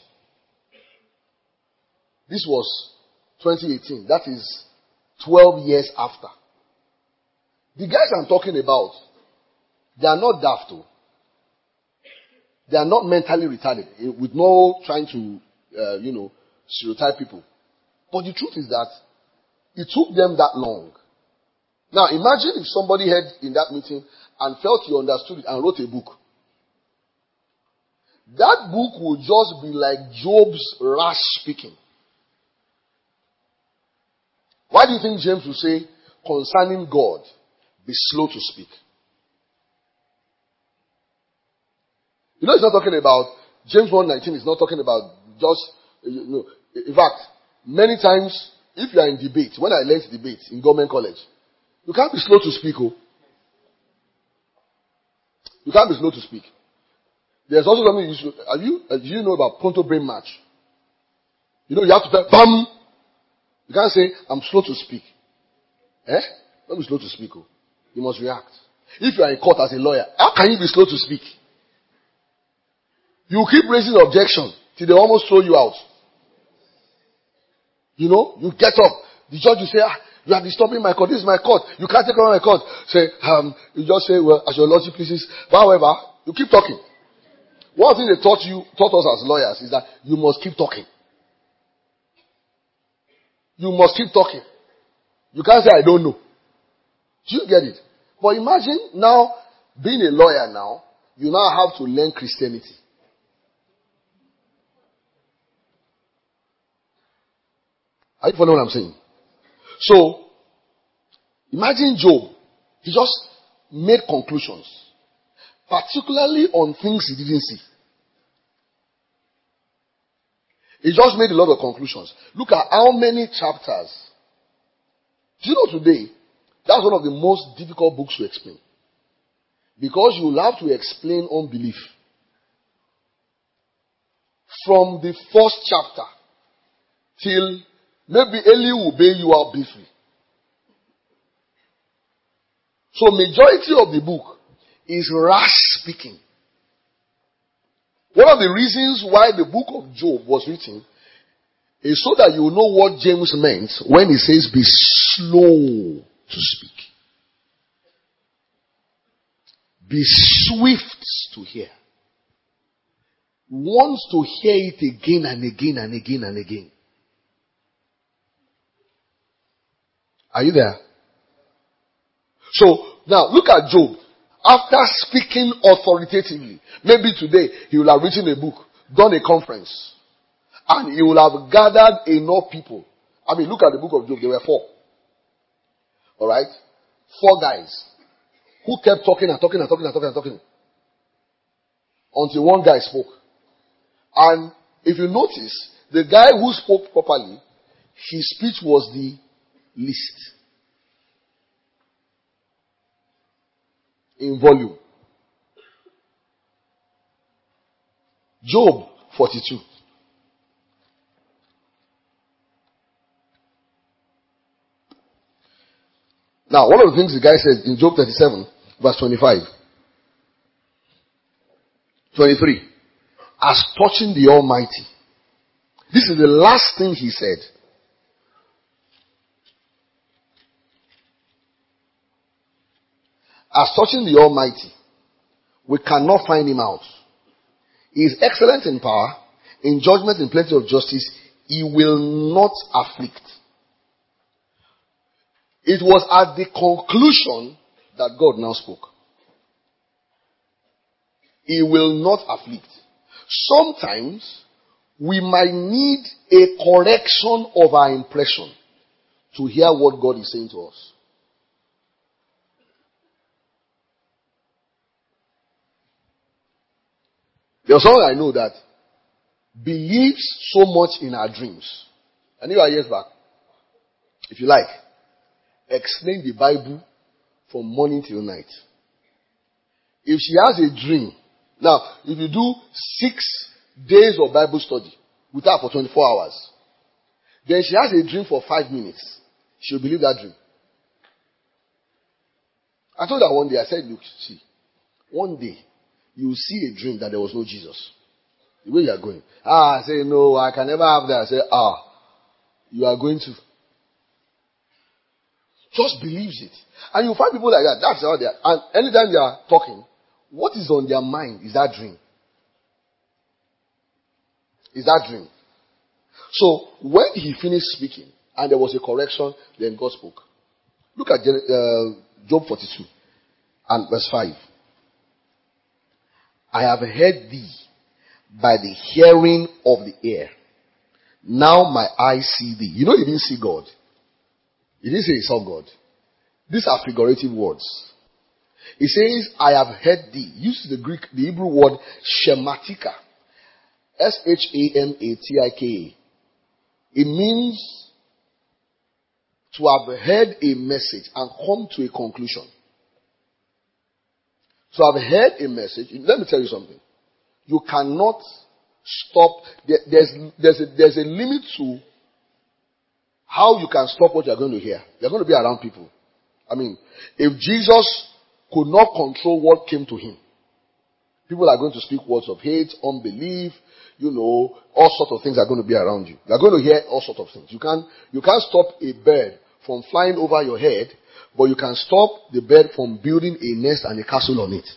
This was twenty eighteen. That is twelve years after. The guys I'm talking about, they are not daft too. They are not mentally retarded, with no trying to, uh, you know, stereotype people. But the truth is that it took them that long. Now imagine if somebody had in that meeting and felt he understood it and wrote a book. that book will just be like Job's rash speaking. Why do you think James will say, concerning God, be slow to speak? You know, it's not talking about, James one nineteen is not talking about just, you know, in fact, many times, if you are in debate, when I learned debate in government college, you can't be slow to speak, oh. You can't be slow to speak. There's also something you should, have you, uh, do you know about pronto brain match? You know, you have to tell, bam! You can't say, I'm slow to speak. Eh? Don't be slow to speak, oh. You must react. If you are in court as a lawyer, how can you be slow to speak? You keep raising objection till they almost throw you out. You know, you get up. The judge will say, ah, you are disturbing my court. This is my court. You can't take over my court. Say, um, you just say, well, as your lordship pleases. But however, you keep talking. One thing they taught you, taught us as lawyers is that you must keep talking. You must keep talking. You can't say, I don't know. Do you get it? But imagine now, being a lawyer now, you now have to learn Christianity. Are you following what I'm saying? So, imagine Job. He just made conclusions. Particularly on things he didn't see. He just made a lot of conclusions. Look at how many chapters. Do you know today, that's one of the most difficult books to explain. Because you will have to explain unbelief. From the first chapter till maybe Eli will bail you out briefly. So majority of the book is rash speaking. One of the reasons why the book of Job was written is so that you know what James meant when he says be slow to speak. Be swift to hear. Wants to hear it again and again and again and again. Are you there? So, now look at Job. After speaking authoritatively, maybe today he will have written a book, done a conference, and he will have gathered enough people. I mean, look at the book of Job. There were four. Alright? Four guys who kept talking and talking and talking and talking and talking until one guy spoke. And if you notice, the guy who spoke properly, his speech was the least in volume. Job forty-two. Now, one of the things the guy said in Job thirty-seven, verse twenty-five, twenty-three, as touching the Almighty. This is the last thing he said. As touching the Almighty, we cannot find him out. He is excellent in power, in judgment, in plenty of justice. He will not afflict. It was at the conclusion that God now spoke. He will not afflict. Sometimes we might need a correction of our impression to hear what God is saying to us. There's someone I know that believes so much in her dreams. I knew her years back. If you like, explain the Bible from morning till night. If she has a dream, now, if you do six days of Bible study with her for twenty-four hours, then she has a dream for five minutes, she'll believe that dream. I told her one day, I said, look, see, one day, you will see a dream that there was no Jesus. The way you are going. Ah, I say, no, I can never have that. I say, ah, you are going to. Just believes it. And you find people like that. That's how they are. And anytime they are talking, what is on their mind is that dream. Is that dream. So, when he finished speaking, and there was a correction, then God spoke. Look at uh, Job forty-two, and verse five. I have heard thee, by the hearing of the ear. Now my eyes see thee. You know he didn't see God. He didn't say he saw God. These are figurative words. He says, I have heard thee. Use the Greek, the Hebrew word shematika. S H A M A T I K A. It means to have heard a message and come to a conclusion. So I've heard a message. Let me tell you something. You cannot stop. There, there's, there's, a, there's a limit to how you can stop what you're going to hear. You're going to be around people. I mean, if Jesus could not control what came to him, people are going to speak words of hate, unbelief, you know, all sorts of things are going to be around you. You're going to hear all sorts of things. You can't, you can't stop a bird from flying over your head, but you can stop the bird from building a nest and a castle on it.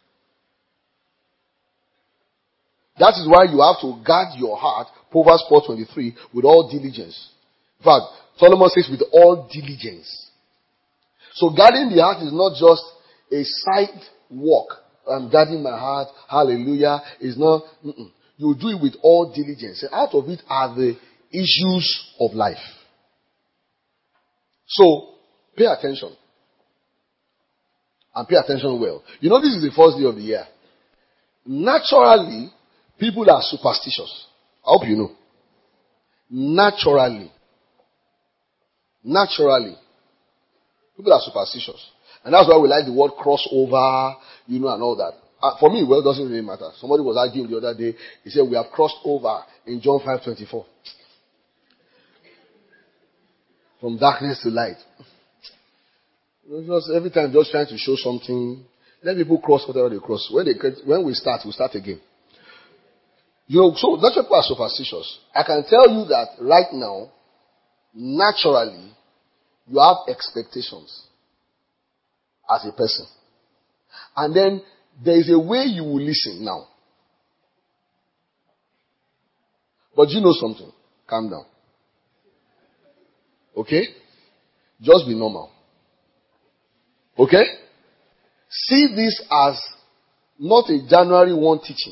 That is why you have to guard your heart, Proverbs four twenty-three, with all diligence. In fact, Solomon says with all diligence. So guarding the heart is not just a side walk. I'm guarding my heart, hallelujah. It's not, mm-mm. You do it with all diligence. And out of it are the issues of life. So, pay attention. And pay attention well. You know, this is the first day of the year. Naturally, people are superstitious. I hope you know. Naturally. Naturally. People are superstitious. And that's why we like the word crossover, you know, and all that. Uh, for me, well, it doesn't really matter. Somebody was arguing the other day. He said, we have crossed over in John five twenty-four. From darkness to light. Just every time just trying to show something. Let people cross whatever they cross. When they when we start, we start again. You know, so that's why people are superstitious. I can tell you that right now, naturally, you have expectations as a person. And then there is a way you will listen now. But you know something? Calm down. Okay? Just be normal. Okay? See this as not a January first teaching.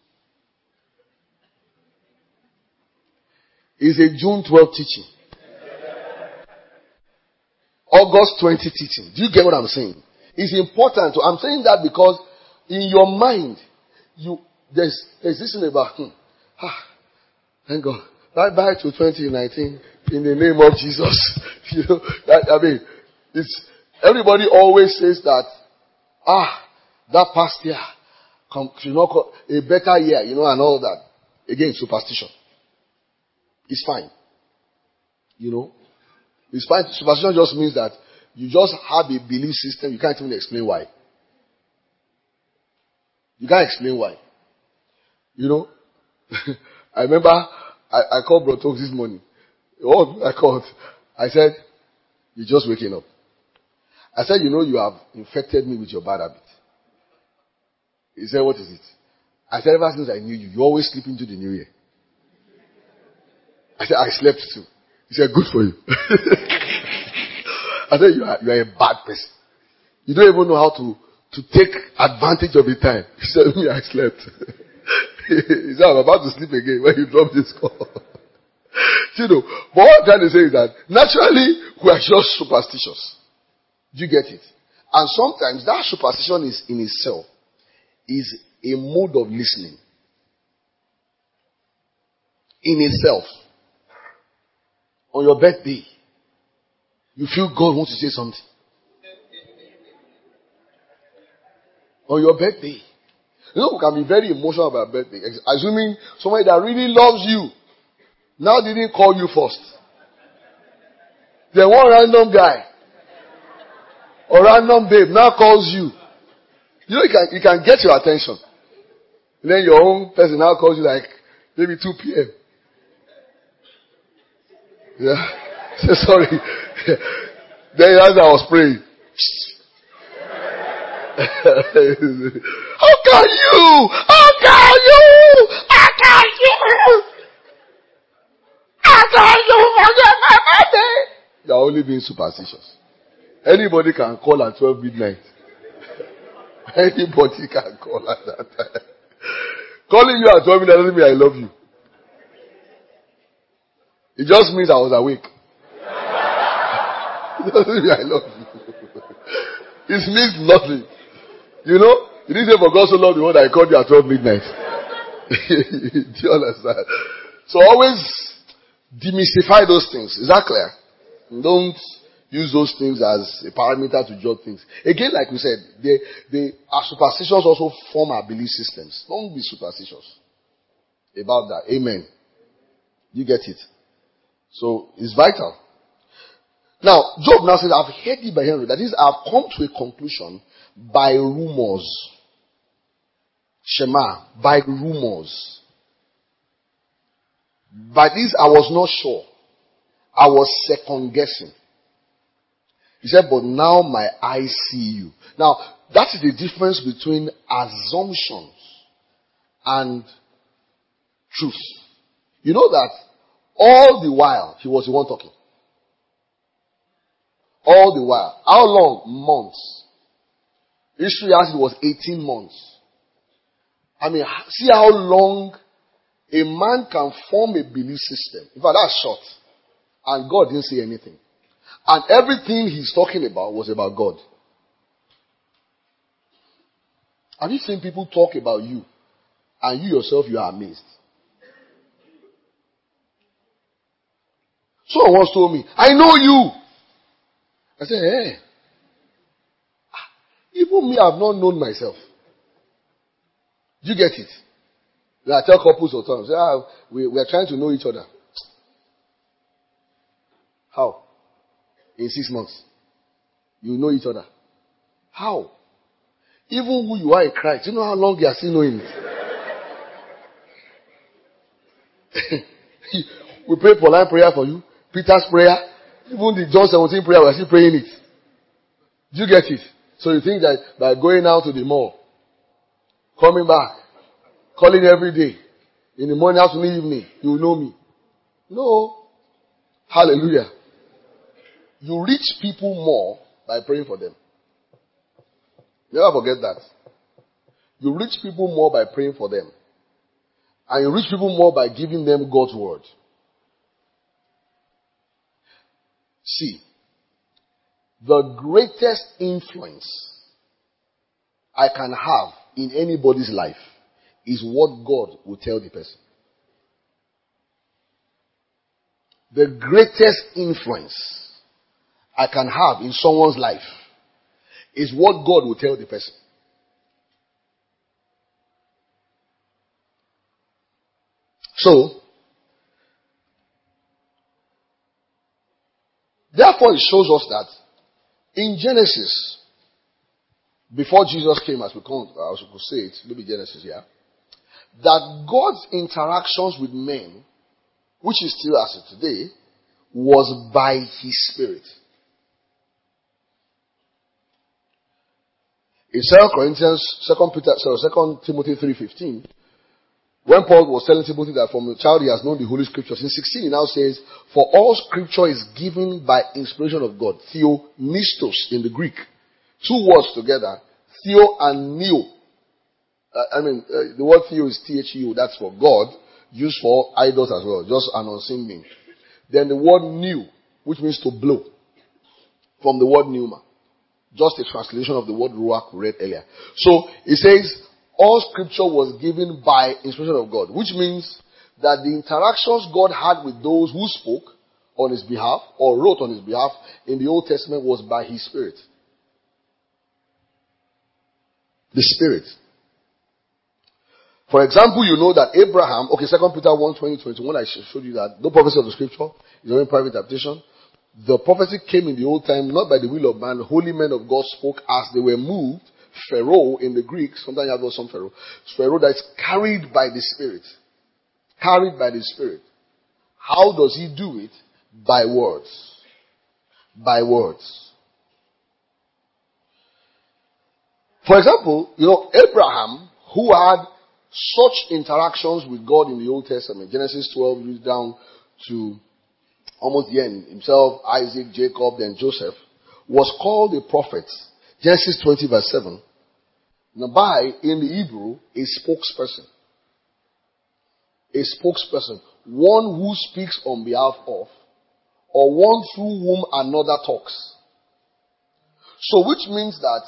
It's a June twelfth teaching. August twentieth teaching. Do you get what I'm saying? It's important to, I'm saying that because in your mind, you, there's, there's this thing about, hmm, ah, thank God. Bye bye to twenty nineteen in the name of Jesus. You know, that, I mean, it's, everybody always says that, ah, that past year, come, you know, a better year, you know, and all that. Again, superstition. It's fine. You know, it's fine. Superstition just means that you just have a belief system. You can't even explain why. You can't explain why. You know, I remember I, I called Bro Talks this morning. Oh, I called. I said, you're just waking up. I said, you know, you have infected me with your bad habit. He said, what is it? I said, ever since I knew you, you always sleep into the new year. I said, I slept too. He said, good for you. I said, you are, you are a bad person. You don't even know how to, to take advantage of the time. He said, me, I slept. He said, I'm about to sleep again when you drop this call. You know, but what I'm trying to say is that naturally, we are just superstitious. Do you get it? And sometimes that superstition is in itself is a mode of listening. In itself. On your birthday, you feel God wants to say something. On your birthday. You know, we can be very emotional about birthday. Assuming somebody that really loves you now didn't call you first. Then one random guy or random babe now calls you. You know, you can, you can get your attention. And then your own person now calls you like maybe two p.m. Yeah. Say sorry. Then as I was praying. How can you? How can you? How can you? How can you forget my birthday? You are only being superstitious. Anybody can call at twelve midnight. Anybody can call at that time. Calling you at twelve midnight doesn't mean I love you. It just means I was awake. It doesn't mean I love you. It means nothing. You know? You didn't say for God so loved the world that I called you at twelve midnight. Do you understand? So always demystify those things. Is that clear? Don't use those things as a parameter to judge things. Again, like we said, they, they, our superstitions also form our belief systems. Don't be superstitious about that. Amen. You get it? So, it's vital. Now, Job now says, I've heard it by Henry. That is, I've come to a conclusion by rumors. Shema, by rumors. By this, I was not sure. I was second guessing. He said, but now my eyes see you. Now, that is the difference between assumptions and truth. You know that all the while, he was the one talking. All the while. How long? Months. History has it was eighteen months. I mean, see how long a man can form a belief system. In fact, that's short. And God didn't say anything. And everything he's talking about was about God. Have you seen people talk about you and you yourself, you are amazed? Someone once told me, I know you. I said, hey. Even me, I've not known myself. Do you get it? I tell couples or times, ah, we, we are trying to know each other. How? In six months. You know each other. How? Even who you are in Christ, do you know how long you are still knowing it? We pray for line prayer for you. Peter's prayer. Even the John seventeen prayer, we are still praying it. Do you get it? So you think that by going out to the mall, coming back, calling every day, in the morning, afternoon, evening, you will know me. No. Hallelujah. You reach people more by praying for them. Never forget that. You reach people more by praying for them. And you reach people more by giving them God's word. See, the greatest influence I can have in anybody's life is what God will tell the person. The greatest influence I can have in someone's life is what God will tell the person. So, therefore it shows us that in Genesis, before Jesus came, as we could, as we could say it, maybe Genesis, yeah, that God's interactions with men, which is still as of today, was by His Spirit. In Second Corinthians, Second Peter, sorry, Second Timothy three fifteen, when Paul was telling Timothy that from a child he has known the Holy Scriptures, in sixteen he now says, for all Scripture is given by inspiration of God. Theonistos in the Greek. Two words together. Theo and neo. Uh, I mean, uh, the word theo is T H E O. That's for God. Used for idols as well. Just an unseen being. Then the word new, which means to blow. From the word pneuma. Just a translation of the word ruach we read earlier. So, it says, all Scripture was given by inspiration of God. Which means that the interactions God had with those who spoke on His behalf, or wrote on His behalf, in the Old Testament was by His Spirit. The Spirit. For example, you know that Abraham, okay, Second Peter one, twenty, twenty-one, I showed you that no prophecy of the Scripture is only private interpretation. The prophecy came in the old time, not by the will of man. Holy men of God spoke as they were moved. Pharaoh in the Greek, sometimes you have some Pharaoh. Pharaoh that is carried by the Spirit. Carried by the Spirit. How does he do it? By words. By words. For example, you know, Abraham, who had such interactions with God in the Old Testament, Genesis twelve, read down to almost the end, himself, Isaac, Jacob, then Joseph, was called a prophet. Genesis twenty verse seven. Nabai, in the Hebrew, a spokesperson. A spokesperson. One who speaks on behalf of, or one through whom another talks. So which means that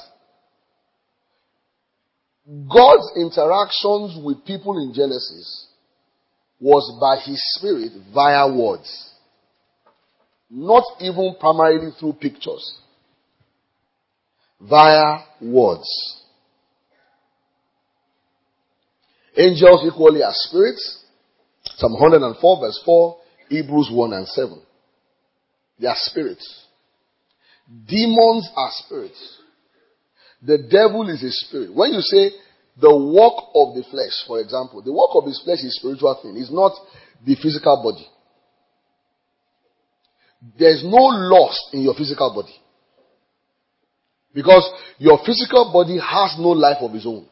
God's interactions with people in Genesis was by his spirit via words. Not even primarily through pictures. Via words. Angels equally are spirits. Psalm one hundred four verse four, Hebrews one and seven. They are spirits. Demons are spirits. The devil is a spirit. When you say the work of the flesh, for example, the work of his flesh is a spiritual thing. It's not the physical body. There's no lust in your physical body. Because your physical body has no life of its own.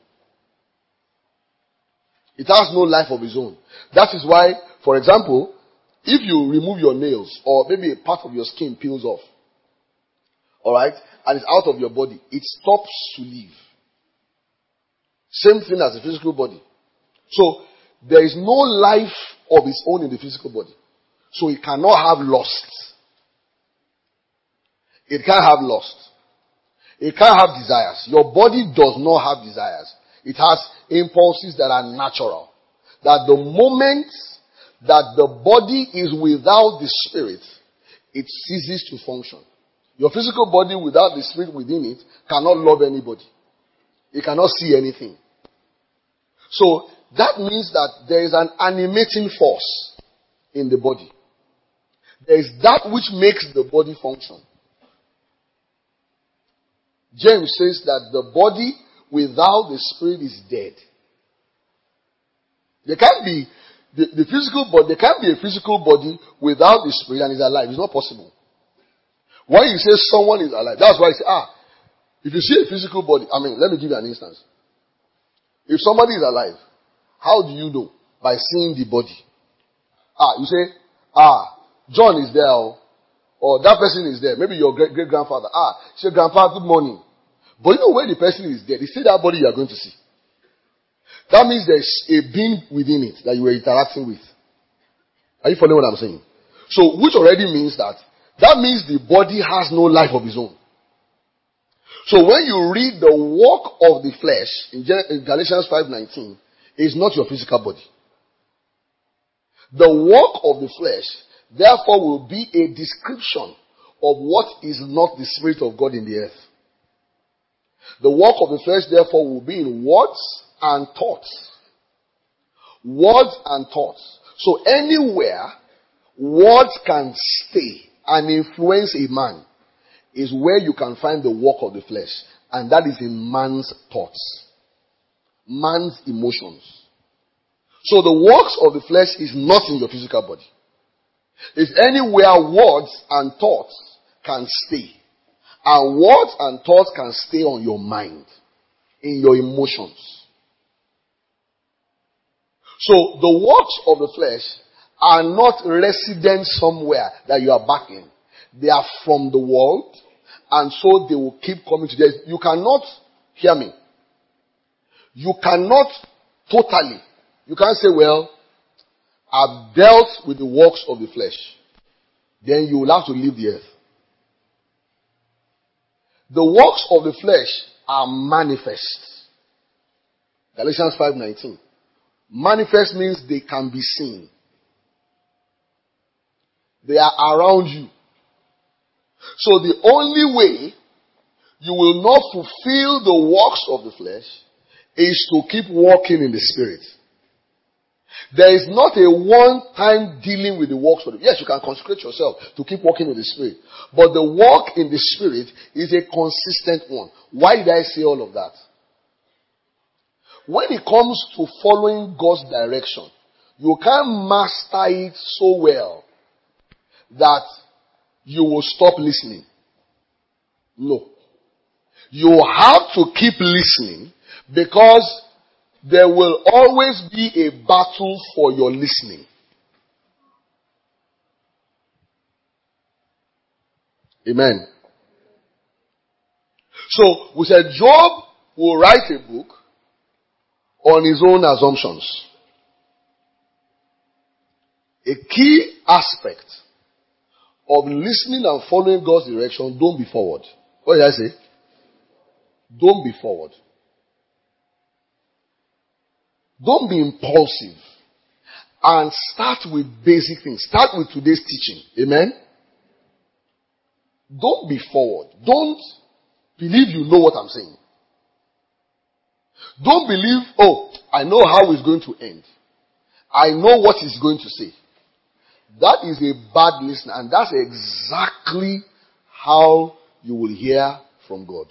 It has no life of its own. That is why, for example, if you remove your nails or maybe a part of your skin peels off, alright, and it's out of your body, it stops to live. Same thing as the physical body. So, there is no life of its own in the physical body. So it cannot have lust. It can't have lust. It can't have desires. Your body does not have desires. It has impulses that are natural. That the moment that the body is without the spirit, it ceases to function. Your physical body without the spirit within it cannot love anybody. It cannot see anything. So that means that there is an animating force in the body. There is that which makes the body function. James says that the body without the spirit is dead. There can't be the, the physical body, there can't be a physical body without the spirit and is alive. It's not possible. Why you say someone is alive? That's why I say, ah, if you see a physical body, I mean, let me give you an instance. If somebody is alive, how do you know? By seeing the body. Ah, you say, ah, John is there, or, or that person is there. Maybe your great great grandfather. Ah, say, grandpa, good morning. But you know when the person is dead, it's still that body you are going to see. That means there's a being within it that you were interacting with. Are you following what I'm saying? So, which already means that, that means the body has no life of its own. So when you read the work of the flesh in Galatians five nineteen, it's not your physical body. The work of the flesh, therefore, will be a description of what is not the Spirit of God in the earth. The work of the flesh, therefore, will be in words and thoughts. Words and thoughts. So anywhere words can stay and influence a man is where you can find the work of the flesh. And that is in man's thoughts. Man's emotions. So the works of the flesh is not in your physical body. It's anywhere words and thoughts can stay. And words and thoughts can stay on your mind. In your emotions. So the works of the flesh are not resident somewhere that you are back in. They are from the world. And so they will keep coming to you. You cannot, hear me. You cannot totally, you can't say, well, I've dealt with the works of the flesh. Then you will have to leave the earth. The works of the flesh are manifest. Galatians five nineteen. Manifest means they can be seen. They are around you. So the only way you will not fulfill the works of the flesh is to keep walking in the Spirit. There is not a one-time dealing with the works of the flesh. Yes, you can consecrate yourself to keep walking in the Spirit. But the walk in the Spirit is a consistent one. Why did I say all of that? When it comes to following God's direction, you can't master it so well that you will stop listening. No. You have to keep listening because there will always be a battle for your listening. Amen. So, we said Job will write a book on his own assumptions. A key aspect of listening and following God's direction, don't be forward. What did I say? Don't be forward. Don't be impulsive. And start with basic things. Start with today's teaching. Amen? Don't be forward. Don't believe you know what I'm saying. Don't believe, oh, I know how it's going to end. I know what he's going to say. That is a bad listener, and that's exactly how you will hear from God.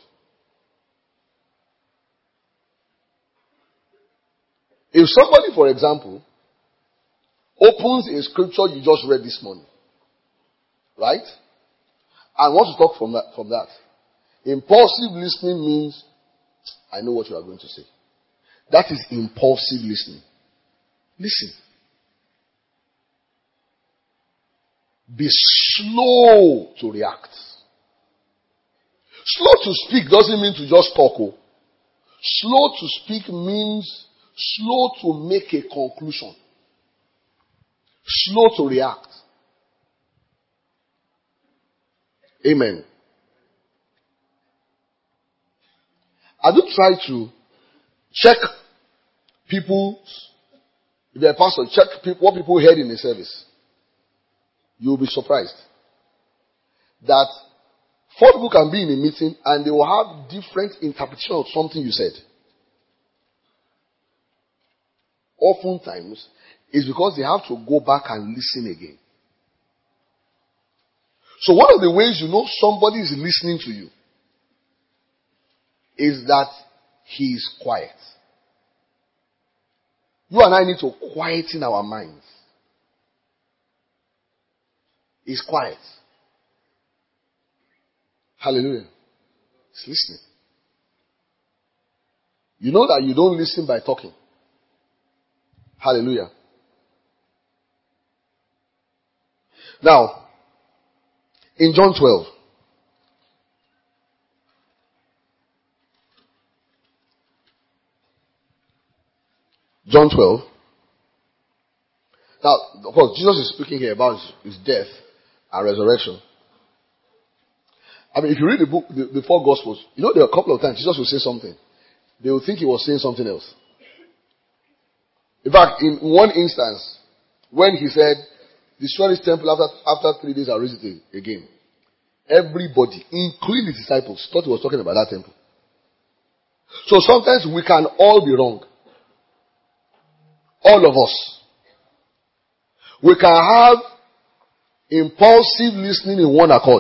If somebody, for example, opens a scripture you just read this morning, right? And wants to talk from that, from that. Impulsive listening means, I know what you are going to say. That is impulsive listening. Listen. Be slow to react. Slow to speak doesn't mean to just talk. Oh. Slow to speak means slow to make a conclusion. Slow to react. Amen. I do try to check people's, if you're a pastor, check people, what people heard in the service. You'll be surprised that four people can be in a meeting and they will have different interpretation of something you said. Oftentimes, it's because they have to go back and listen again. So one of the ways you know somebody is listening to you is that he is quiet. You and I need to quieten our minds. He's quiet. Hallelujah. He's listening. You know that you don't listen by talking. Hallelujah. Now, in John twelve, John twelve. Now, of course, Jesus is speaking here about his, his death and resurrection. I mean, if you read the book, the, the four Gospels, you know there are a couple of times Jesus will say something. They will think he was saying something else. In fact, in one instance, when he said, destroy this temple after, after three days I'll raise it again. Everybody, including the disciples, thought he was talking about that temple. So sometimes we can all be wrong. All of us. We can have impulsive listening in one accord.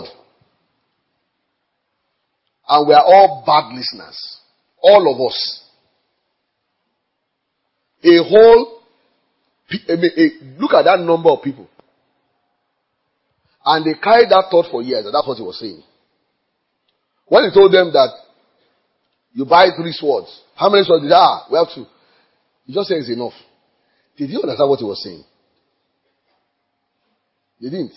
And we are all bad listeners. All of us. A whole, a, a, look at that number of people. And they carried that thought for years, and that's what he was saying. When he told them that you buy three swords, how many swords did they have? We have two. He just said it's enough. Did you understand what he was saying? They didn't.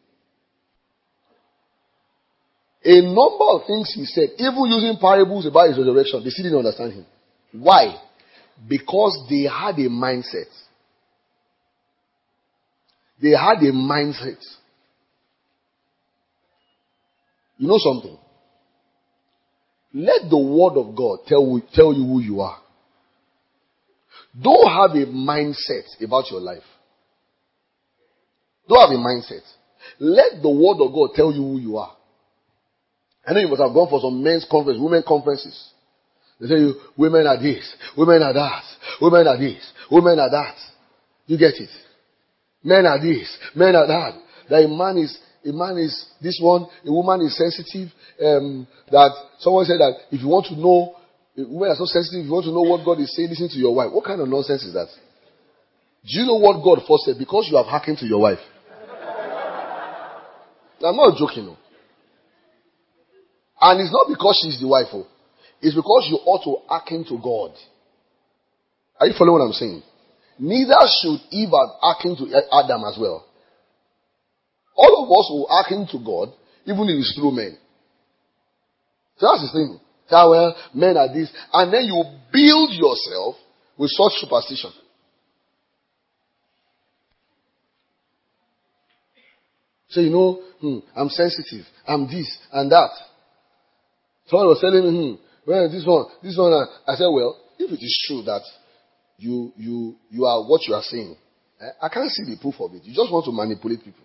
A number of things he said, even using parables about his resurrection, they still didn't understand him. Why? Because they had a mindset. They had a mindset. You know something? Let the word of God tell, tell you who you are. Don't have a mindset about your life. Don't have a mindset. Let the word of God tell you who you are. I know you must have gone for some men's conference, women conferences. They tell you, women are this, women are that, women are this, women are that. You get it? Men are this, men are that. That a man is, a man is this one, a woman is sensitive. Um, that someone said that if you want to know, women are so sensitive, if you want to know what God is saying, listen to your wife. What kind of nonsense is that? Do you know what God first said? Because you have hearkened to your wife. I'm not joking. No. And it's not because she's the wife. Oh. It's because you ought to hearken to God. Are you following what I'm saying? Neither should Eve have hearkened to Adam as well. All of us will hearken to God, even if it's through men. So that's the thing. So, well, men are this. And then you build yourself with such superstition. So, you know, hmm, I'm sensitive. I'm this and that. Someone was telling me, hmm, well, this one, this one. uh," I said, well, if it is true that you, you, you are what you are saying, eh, I can't see the proof of it. You just want to manipulate people.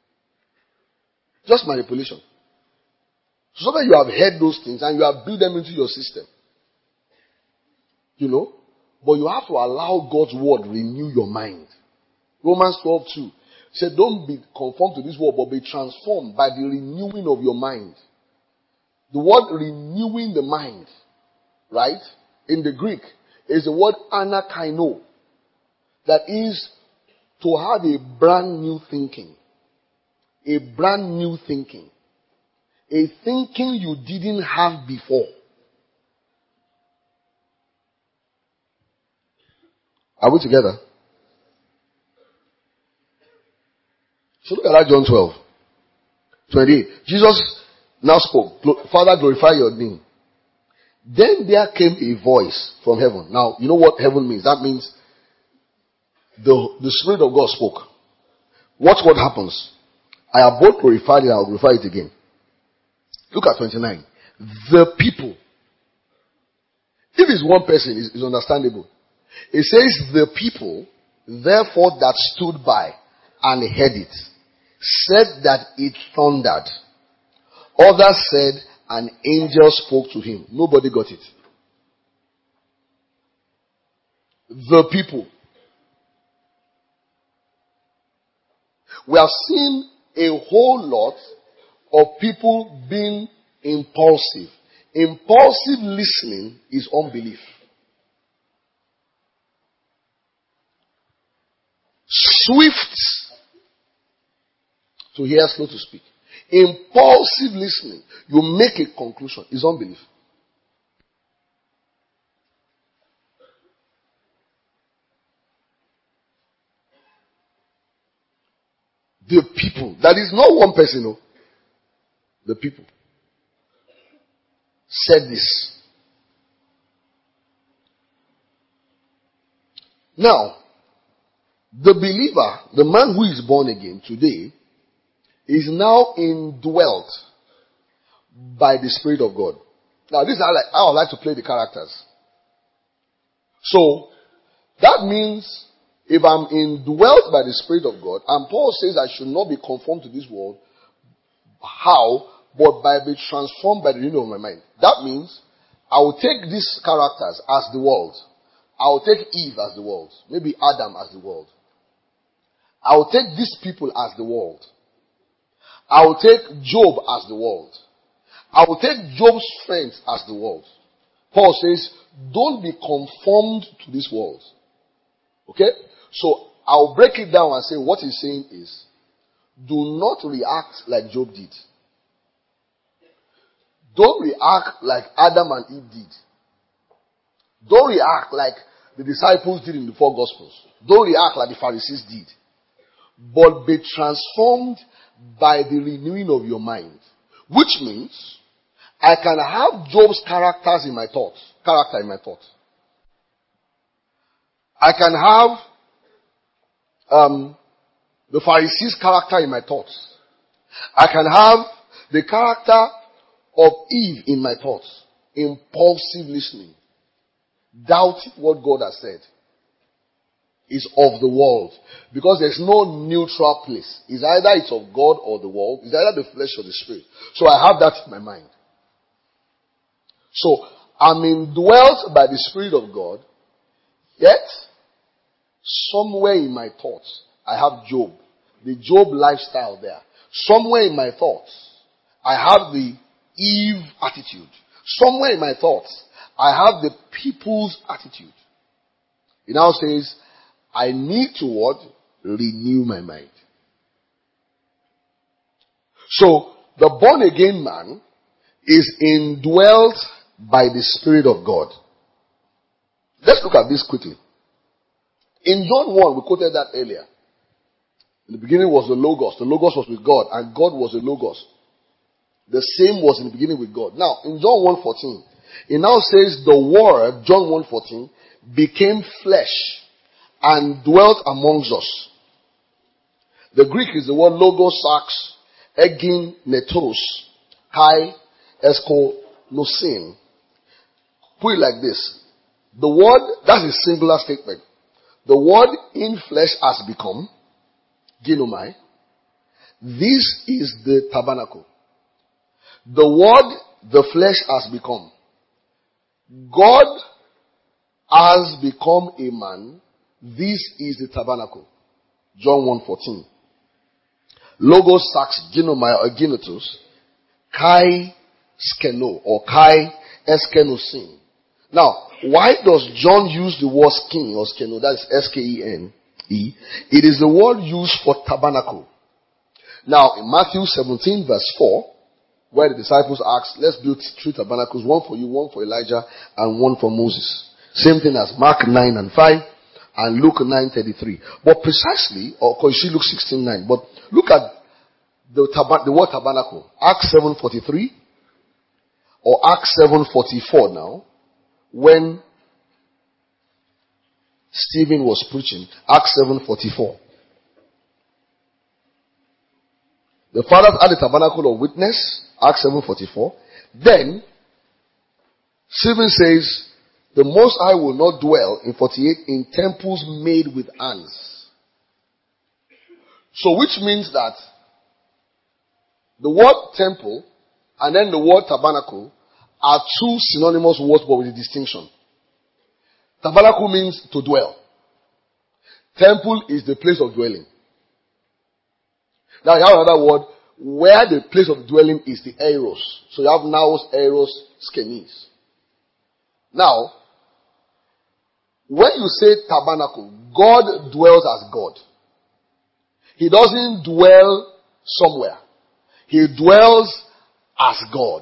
Just manipulation. So that you have heard those things and you have built them into your system. You know? But you have to allow God's word renew your mind. Romans twelve two said, don't be conformed to this world, but be transformed by the renewing of your mind. The word renewing the mind, right, in the Greek, is the word anakaino. That is to have a brand new thinking. A brand new thinking. A thinking you didn't have before. Are we together? So look at that, John twelve, twenty-eight. Jesus now spoke, Father, glorify your name. Then there came a voice from heaven. Now, you know what heaven means? That means the, the Spirit of God spoke. Watch what happens. I have both glorified it and I will glorify it again. Look at twenty-nine. The people. If it's one person, it's, it's understandable. It says the people, therefore, that stood by and heard it, said that it thundered. Others said an angel spoke to him. Nobody got it. The people. We have seen a whole lot of people being impulsive. Impulsive listening is unbelief. Swift to hear, slow to speak. Impulsive listening, you make a conclusion, is unbelief. The people, that is not one person, no. The people said this. Now, the believer, the man who is born again today, is now indwelt by the Spirit of God. Now, this is how I, like, how I like to play the characters. So, that means if I'm indwelt by the Spirit of God, and Paul says I should not be conformed to this world, how? But by being transformed by the renewal of my mind. That means I will take these characters as the world. I will take Eve as the world. Maybe Adam as the world. I will take these people as the world. I will take Job as the world. I will take Job's friends as the world. Paul says, don't be conformed to this world. Okay? So, I'll break it down and say what he's saying is, do not react like Job did. Don't react like Adam and Eve did. Don't react like the disciples did in the four Gospels. Don't react like the Pharisees did. But be transformed by the renewing of your mind. Which means, I can have Job's characters in my thoughts. Character in my thoughts. I can have um, the Pharisees' character in my thoughts. I can have the character of Eve in my thoughts. Impulsive listening. Doubting what God has said. Is of the world. Because there's no neutral place. It's either it's of God or the world. It's either the flesh or the spirit. So I have that in my mind. So I'm indwelt by the Spirit of God. Yet, somewhere in my thoughts, I have Job. The Job lifestyle there. Somewhere in my thoughts, I have the Eve attitude. Somewhere in my thoughts, I have the people's attitude. It now says, I need to what? Renew my mind. So, the born again man is indwelt by the Spirit of God. Let's look at this quickly. In John one, we quoted that earlier. In the beginning was the Logos. The Logos was with God, and God was the Logos. The same was in the beginning with God. Now, in John one fourteen, it now says the Word, John one fourteen, became flesh and dwelt amongst us. The Greek is the word logos sax, egin netos, kai eskonosin. Put it like this. The word, that's a singular statement. The word in flesh has become, ginomai. This is the tabernacle. The word, the flesh has become. God has become a man. This is the tabernacle. John one fourteen. Logos sax ginomai or ginotos. Kai skeno or kai eskenosin. Now, why does John use the word skin or skeno? That is S K E N E. It is the word used for tabernacle. Now, in Matthew seventeen verse four, where the disciples asked, let's build three tabernacles, one for you, one for Elijah, and one for Moses. Same thing as Mark nine and five and Luke nine thirty-three. But precisely, or you see Luke sixteen nine, but look at the, tab- the word tabernacle. Acts seven forty-three or Acts seven forty-four now, when Stephen was preaching. Acts seven forty-four. The fathers had the tabernacle of witness. Acts seven forty-four. Then, Stephen says, the Most High will not dwell in forty-eight in temples made with hands. So which means that the word temple and then the word tabernacle are two synonymous words but with a distinction. Tabernacle means to dwell. Temple is the place of dwelling. Now you have another word where the place of dwelling is the eros. So you have naos, eros, skenis. Now, when you say tabernacle, God dwells as God. He doesn't dwell somewhere. He dwells as God.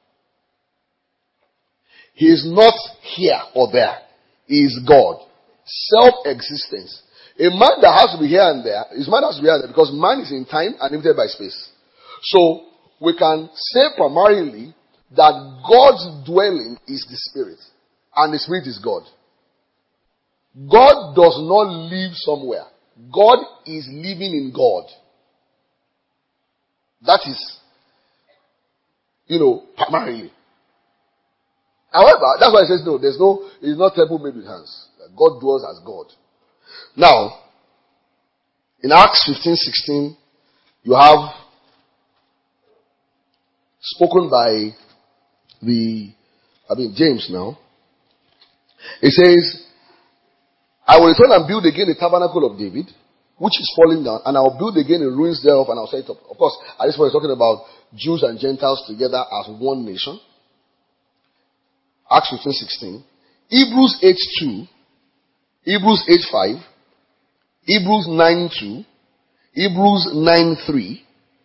He is not here or there. He is God. Self-existence. A man that has to be here and there, his man has to be here and there because man is in time and limited by space. So, we can say primarily that God's dwelling is the Spirit. And the Spirit is God. God does not live somewhere. God is living in God. That is, you know, primarily. However, that's why it says no, there's no, it's not temple made with hands. God dwells as God. Now, in Acts fifteen sixteen, you have spoken by the, I mean, James now. It says, I will return and build again the tabernacle of David, which is falling down, and I will build again the ruins thereof, and I'll set it up. Of course, at this point, we're talking about Jews and Gentiles together as one nation. Acts fifteen sixteen. Hebrews eight two. Hebrews eight five. Hebrews nine two. Hebrews nine three.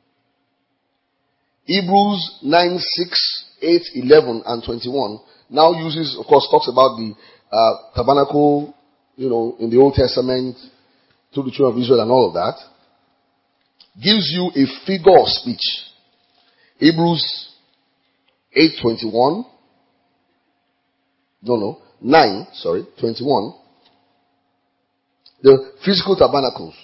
Hebrews nine six, eight, eleven, and twenty-one. Now uses, of course, talks about the uh, tabernacle, you know, in the Old Testament, to the children of Israel and all of that. Gives you a figure of speech. Hebrews eight twenty-one. No, no. nine, sorry, twenty-one. The physical tabernacles.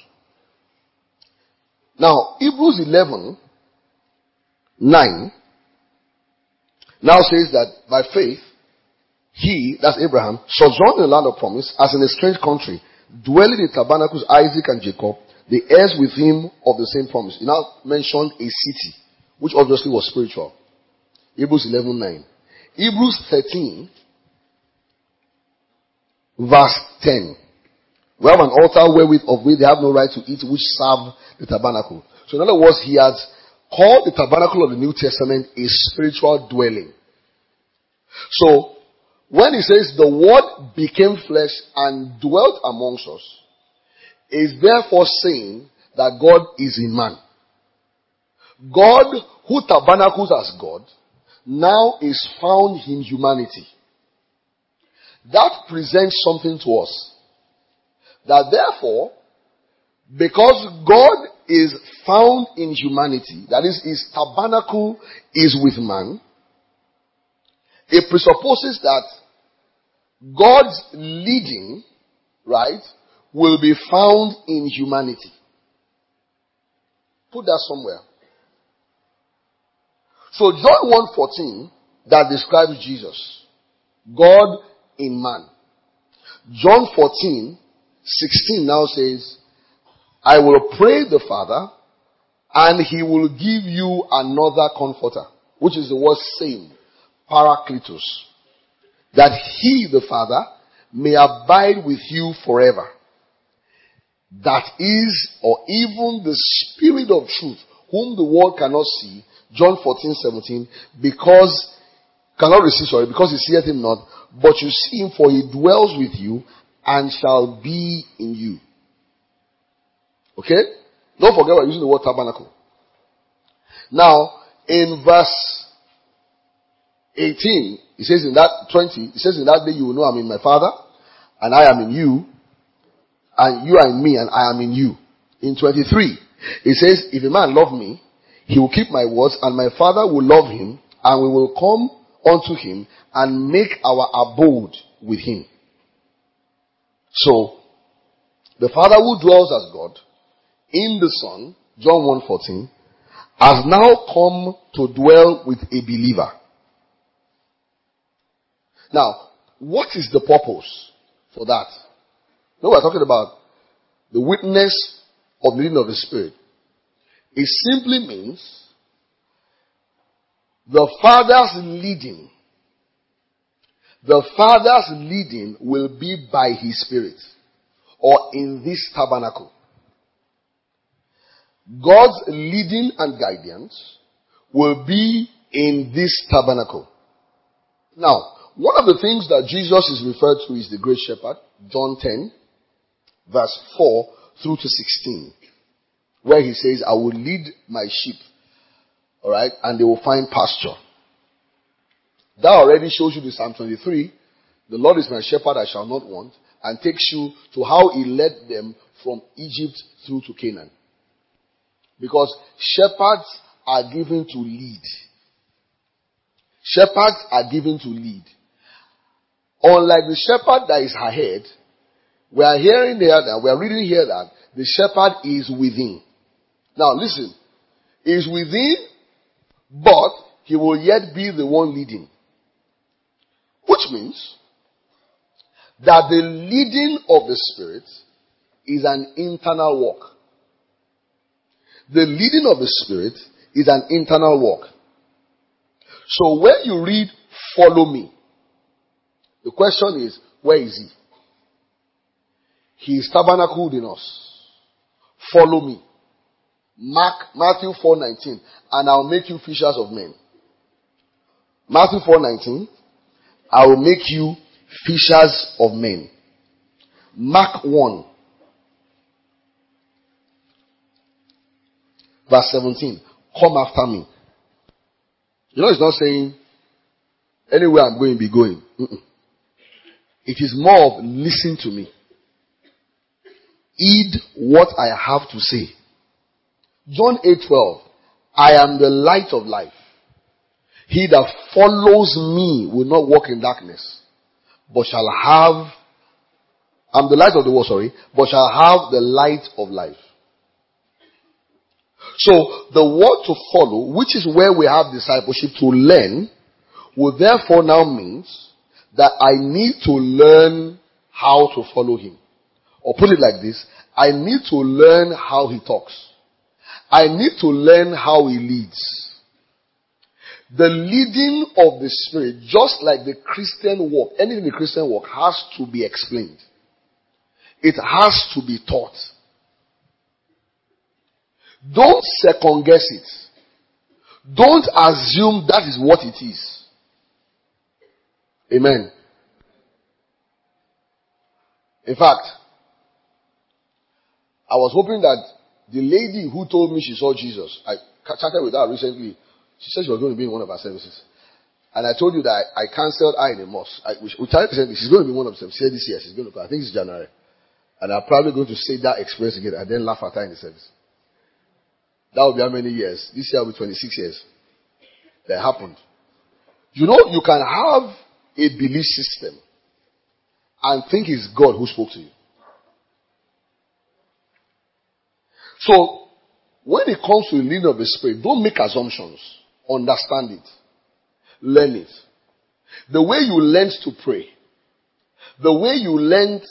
Now, Hebrews eleven, nine, now says that by faith, he, that's Abraham, sojourned in the land of promise as in a strange country, dwelling in tabernacles, Isaac and Jacob, the heirs with him of the same promise. He now mentioned a city, which obviously was spiritual. Hebrews eleven, nine. Hebrews thirteen, verse ten. We have an altar wherewith of which they have no right to eat, which serve the tabernacle. So in other words, he has called the tabernacle of the New Testament a spiritual dwelling. So, when he says the word became flesh and dwelt amongst us, is therefore saying that God is in man. God, who tabernacles as God, now is found in humanity. That presents something to us. That therefore, because God is found in humanity, that is, his tabernacle is with man, it presupposes that God's leading, right, will be found in humanity. Put that somewhere. So John one fourteen, that describes Jesus. God in man. John fourteen sixteen now says, I will pray the Father, and he will give you another comforter, which is the word same, Parakletos, that he, the Father, may abide with you forever. That is, or even the Spirit of truth, whom the world cannot see, John fourteen seventeen, because, cannot receive, sorry, because he seeth him not, but you see him, for he dwells with you, and shall be in you. Okay? Don't forget we're using the word tabernacle. Now, in verse eighteen, it says in that twenty, it says in that day you will know I'm in my Father, and I am in you, and you are in me, and I am in you. In twenty-three, it says, if a man love me, he will keep my words, and my Father will love him, and we will come unto him, and make our abode with him. So, the Father who dwells as God, in the Son, John one fourteen, has now come to dwell with a believer. Now, what is the purpose for that? No, we're talking about the witness of the leading of the Spirit. It simply means the Father's leading. The Father's leading will be by His Spirit, or in this tabernacle. God's leading and guidance will be in this tabernacle. Now, one of the things that Jesus is referred to is the Great Shepherd, John ten, verse four through to sixteen, where he says, I will lead my sheep, alright, and they will find pasture. That already shows you the Psalm twenty-three, the Lord is my shepherd, I shall not want, and takes you to how he led them from Egypt through to Canaan. Because shepherds are given to lead. Shepherds are given to lead. Unlike the shepherd that is ahead, we are hearing here that, we are reading here that the shepherd is within. Now listen, he is within, but he will yet be the one leading. Which means that the leading of the Spirit is an internal work. The leading of the Spirit is an internal work. So when you read, follow me, the question is, where is he? He is tabernacled in us. Follow me. Mark, Matthew four nineteen, and I'll make you fishers of men. Matthew four nineteen, I will make you fishers of men. Mark one, verse seventeen, come after me. You know, it's not saying, anywhere I'm going, be going. Mm-mm. It is more of, listen to me. Heed what I have to say. John eight twelve, I am the light of life. He that follows me will not walk in darkness, but shall have, I'm the light of the world, sorry, but shall have the light of life. So, the word to follow, which is where we have discipleship to learn, will therefore now means that I need to learn how to follow him. Or put it like this, I need to learn how he talks. I need to learn how he leads. The leading of the Spirit, just like the Christian walk, anything in the Christian walk has to be explained. It has to be taught. Don't second guess it. Don't assume that is what it is. Amen. In fact, I was hoping that the lady who told me she saw Jesus, I chatted with her recently. She said she was going to be in one of our services. And I told you that I, I cancelled her in a mosque. I, we, we chatted recently. She's going to be one of them. She said this year. She's going to come. I think it's January. And I'm probably going to say that experience again and then laugh at her in the service. That will be how many years? This year will be twenty-six years. That happened. You know, you can have a belief system and think it's God who spoke to you. So, when it comes to the leading of the Spirit, don't make assumptions. Understand it. Learn it. The way you learned to pray, the way you learned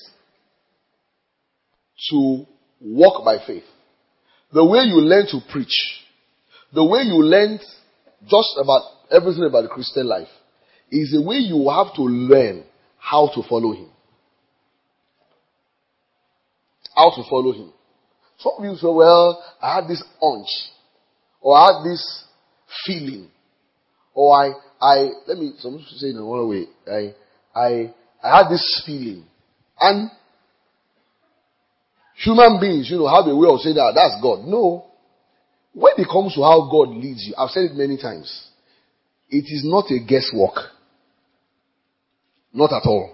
to walk by faith, the way you learn to preach, the way you learned just about everything about the Christian life, is the way you have to learn how to follow Him. How to follow Him. Some of you say, well, I had this hunch, or I had this feeling, or I, I, let me, some people say it in one way, I, I, I had this feeling. And human beings, you know, have a way of saying that, that's God. No. When it comes to how God leads you, I've said it many times, it is not a guesswork. Not at all.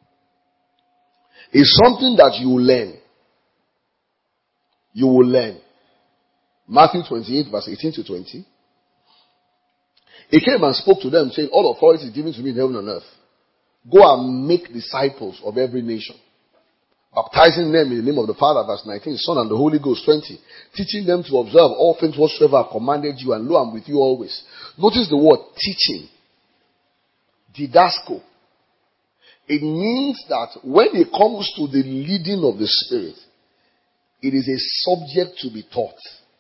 It's something that you will learn. You will learn. Matthew twenty-eight, verse eighteen to twenty. He came and spoke to them, saying, all authority is given to me in heaven and earth. Go and make disciples of every nation, baptizing them in the name of the Father, verse nineteen, Son and the Holy Ghost, twenty, teaching them to observe all things whatsoever I have commanded you, and lo, I'm with you always. Notice the word teaching. Didasco. It means that when it comes to the leading of the Spirit, it is a subject to be taught.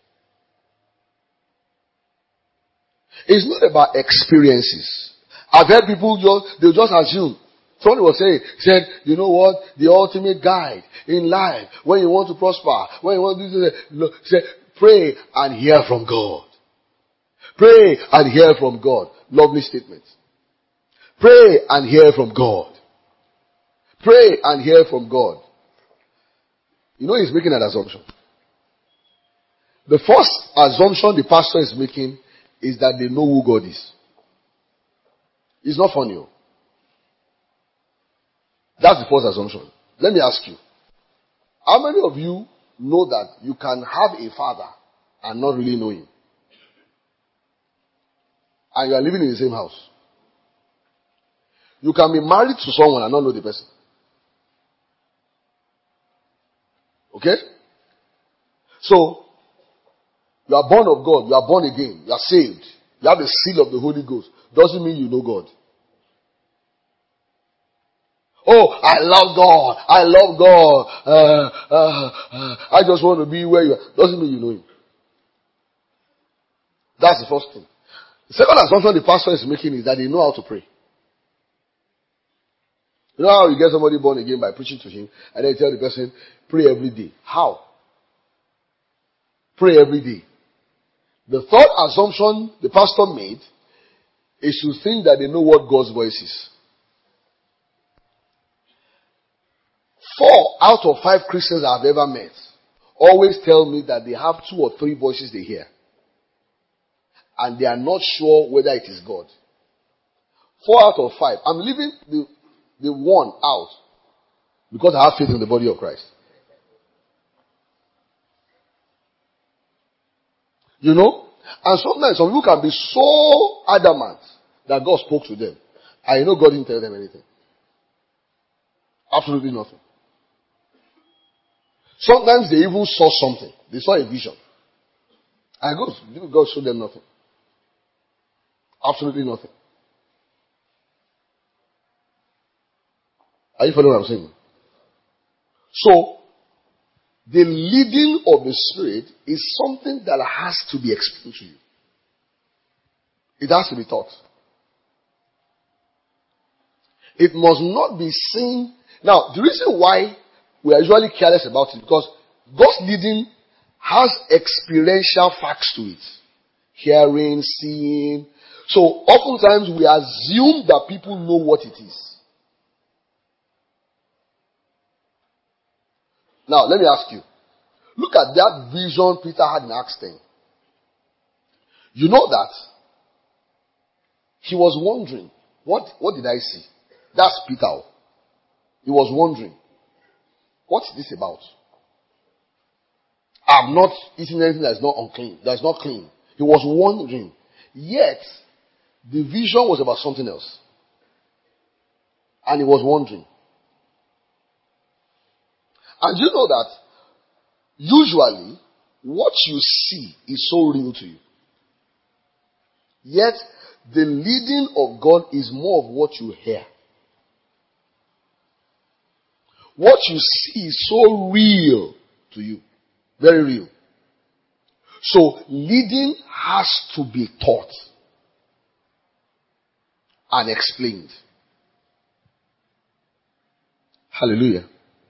It's not about experiences. I've heard people just, they'll just assume. Somebody was saying, said, you know what? The ultimate guide in life, when you want to prosper, when you want to do this, say, pray and hear from God. Pray and hear from God. Lovely statement. Pray and hear from God. Pray and hear from God. You know he's making an assumption. The first assumption the pastor is making is that they know who God is. It's not funny. That's the first assumption. Let me ask you. How many of you know that you can have a father and not really know him? And you are living in the same house. You can be married to someone and not know the person. Okay? So, you are born of God. You are born again. You are saved. You have the seal of the Holy Ghost. Doesn't mean you know God. Oh, I love God. I love God. Uh, uh, uh, I just want to be where you are. Doesn't mean you know Him. That's the first thing. The second assumption the pastor is making is that they know how to pray. You know how you get somebody born again by preaching to him and then you tell the person, pray every day. How? Pray every day. The third assumption the pastor made is to think that they know what God's voice is. Four out of five Christians I've ever met always tell me that they have two or three voices they hear. And they are not sure whether it is God. Four out of five. I'm leaving the, the one out because I have faith in the body of Christ. You know? And sometimes some people can be so adamant that God spoke to them. And you know God didn't tell them anything. Absolutely nothing. Sometimes they even saw something. They saw a vision. And God, God showed them nothing. Absolutely nothing. Are you following what I'm saying? So, the leading of the Spirit is something that has to be explained to you. It has to be taught. It must not be seen. Now, the reason why we are usually careless about it is because God's leading has experiential facts to it. Hearing, seeing. So, oftentimes we assume that people know what it is. Now, let me ask you. Look at that vision Peter had in Acts ten. You know that he was wondering, what, what did I see? That's Peter. He was wondering, what is this about? I've not eaten anything that is not unclean, that is not clean. He was wondering. Yet, the vision was about something else. And he was wondering. And you know that, usually, what you see is so real to you. Yet, the leading of God is more of what you hear. What you see is so real to you. Very real. So, leading has to be taught and explained. Hallelujah.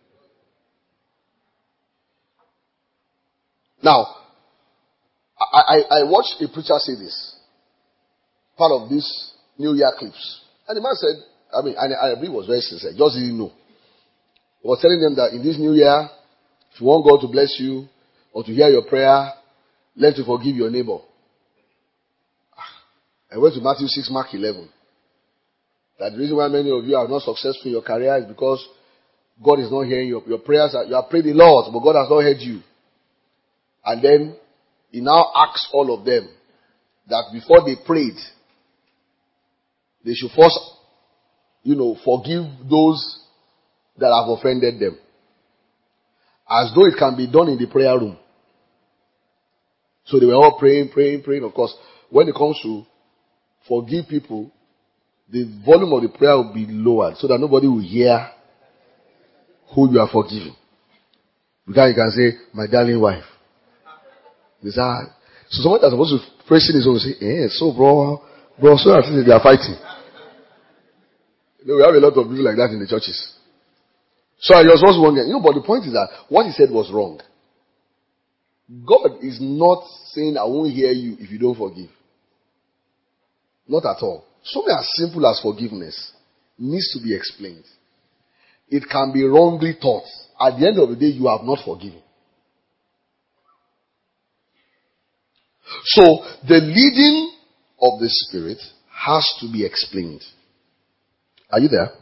Now, I, I, I watched a preacher say this. Part of this New Year clips. And the man said, I mean, and I believe it was very sincere. Just didn't know. He was telling them that in this New Year, if you want God to bless you or to hear your prayer, learn to forgive your neighbor. I went to Matthew six, Mark eleven. That the reason why many of you are not successful in your career is because God is not hearing your, your prayers. You have prayed a lot, but God has not heard you. And then he now asks all of them that before they prayed, they should first, you know, forgive those that have offended them. As though it can be done in the prayer room. So they were all praying, praying, praying. Of course, when it comes to forgive people, the volume of the prayer will be lowered so that nobody will hear who you are forgiving. Because you can say, my darling wife. They say, ah. So someone that's supposed to pray sin is going to say, eh, so bro, bro, so I think they are fighting. You know, we have a lot of people like that in the churches. So I was also wondering, you know, but the point is that what he said was wrong. God is not saying, I won't hear you if you don't forgive. Not at all. Something as simple as forgiveness needs to be explained. It can be wrongly taught. At the end of the day, you have not forgiven. So, the leading of the Spirit has to be explained. Are you there?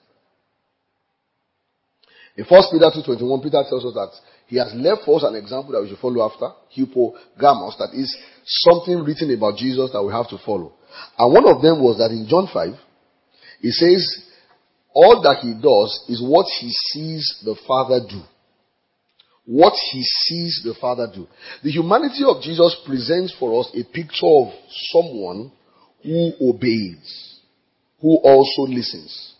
In First Peter two twenty-one, Peter tells us that he has left for us an example that we should follow after. Hypogamos, that is something written about Jesus that we have to follow. And one of them was that in John five, he says, all that he does is what he sees the Father do. What he sees the Father do. The humanity of Jesus presents for us a picture of someone who obeys, who also listens.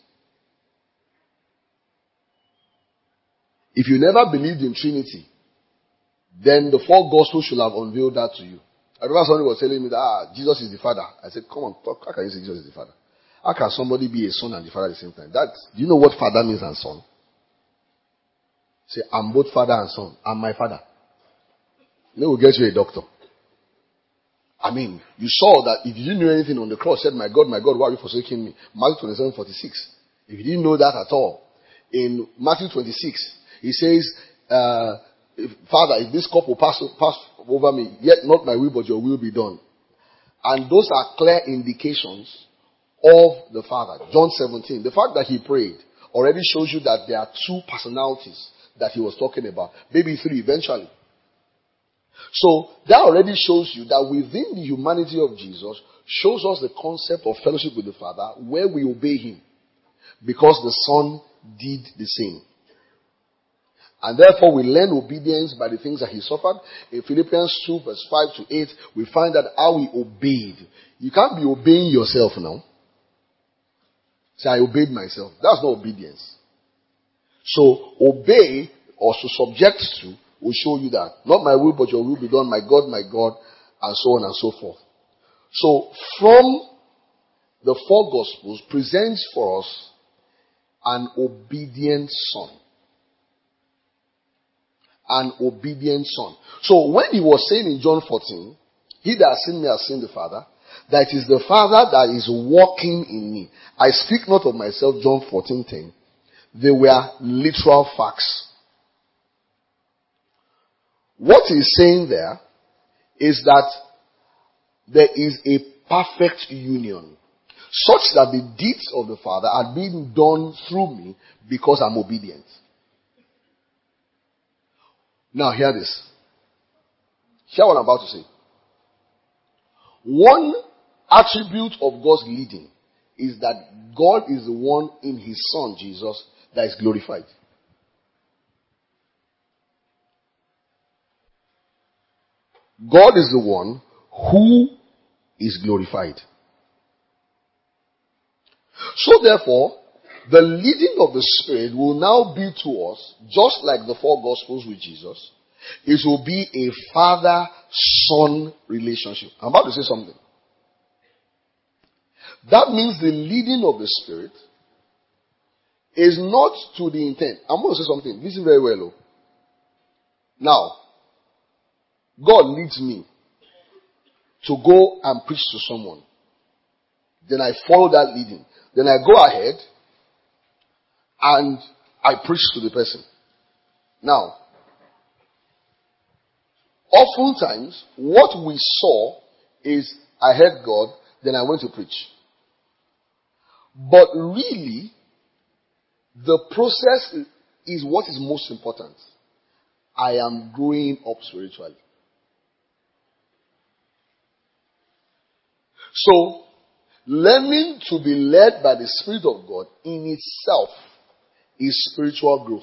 If you never believed in Trinity, then the four Gospels should have unveiled that to you. I remember somebody was telling me that ah, Jesus is the Father. I said, come on, talk. How can you say Jesus is the Father? How can somebody be a son and the Father at the same time? That, do you know what Father means and Son? Say, I'm both Father and Son. I'm my Father. Then we'll get you a doctor. I mean, you saw that if you didn't know anything on the cross, said, my God, my God, why are you forsaking me? Matthew twenty-seven forty-six. If you didn't know that at all, in Matthew twenty-six, he says, uh, if, Father, if this cup will pass, pass over me, yet not my will, but your will be done. And those are clear indications of the Father. John seventeen. The fact that he prayed already shows you that there are two personalities that he was talking about. Maybe three eventually. So that already shows you that within the humanity of Jesus shows us the concept of fellowship with the Father where we obey him. Because the Son did the same. And therefore we learn obedience by the things that he suffered. In Philippians two verse five to eight, we find that how he obeyed. You can't be obeying yourself now. Say, I obeyed myself. That's not obedience. So obey or to subject to will show you that. Not my will, but your will be done. My God, my God, and so on and so forth. So from the four Gospels presents for us an obedient son. An obedient son. So when he was saying in John fourteen, he that has seen me has seen the Father, that it is the Father that is working in me. I speak not of myself, John fourteen ten. They were literal facts. What he's saying there is that there is a perfect union, such that the deeds of the Father are being done through me because I'm obedient. Now hear this. Hear what I'm about to say. One attribute of God's leading is that God is the one in his Son, Jesus, that is glorified. God is the one who is glorified. So therefore, the leading of the Spirit will now be to us, just like the four Gospels with Jesus. It will be a father-son relationship. I'm about to say something. That means the leading of the Spirit is not to the intent. I'm going to say something. Listen very well. Oh. Now, God leads me to go and preach to someone. Then I follow that leading. Then I go ahead and I preach to the person. Now, oftentimes, what we saw is I heard God, then I went to preach. But really, the process is what is most important. I am growing up spiritually. So, learning to be led by the Spirit of God in itself is spiritual growth.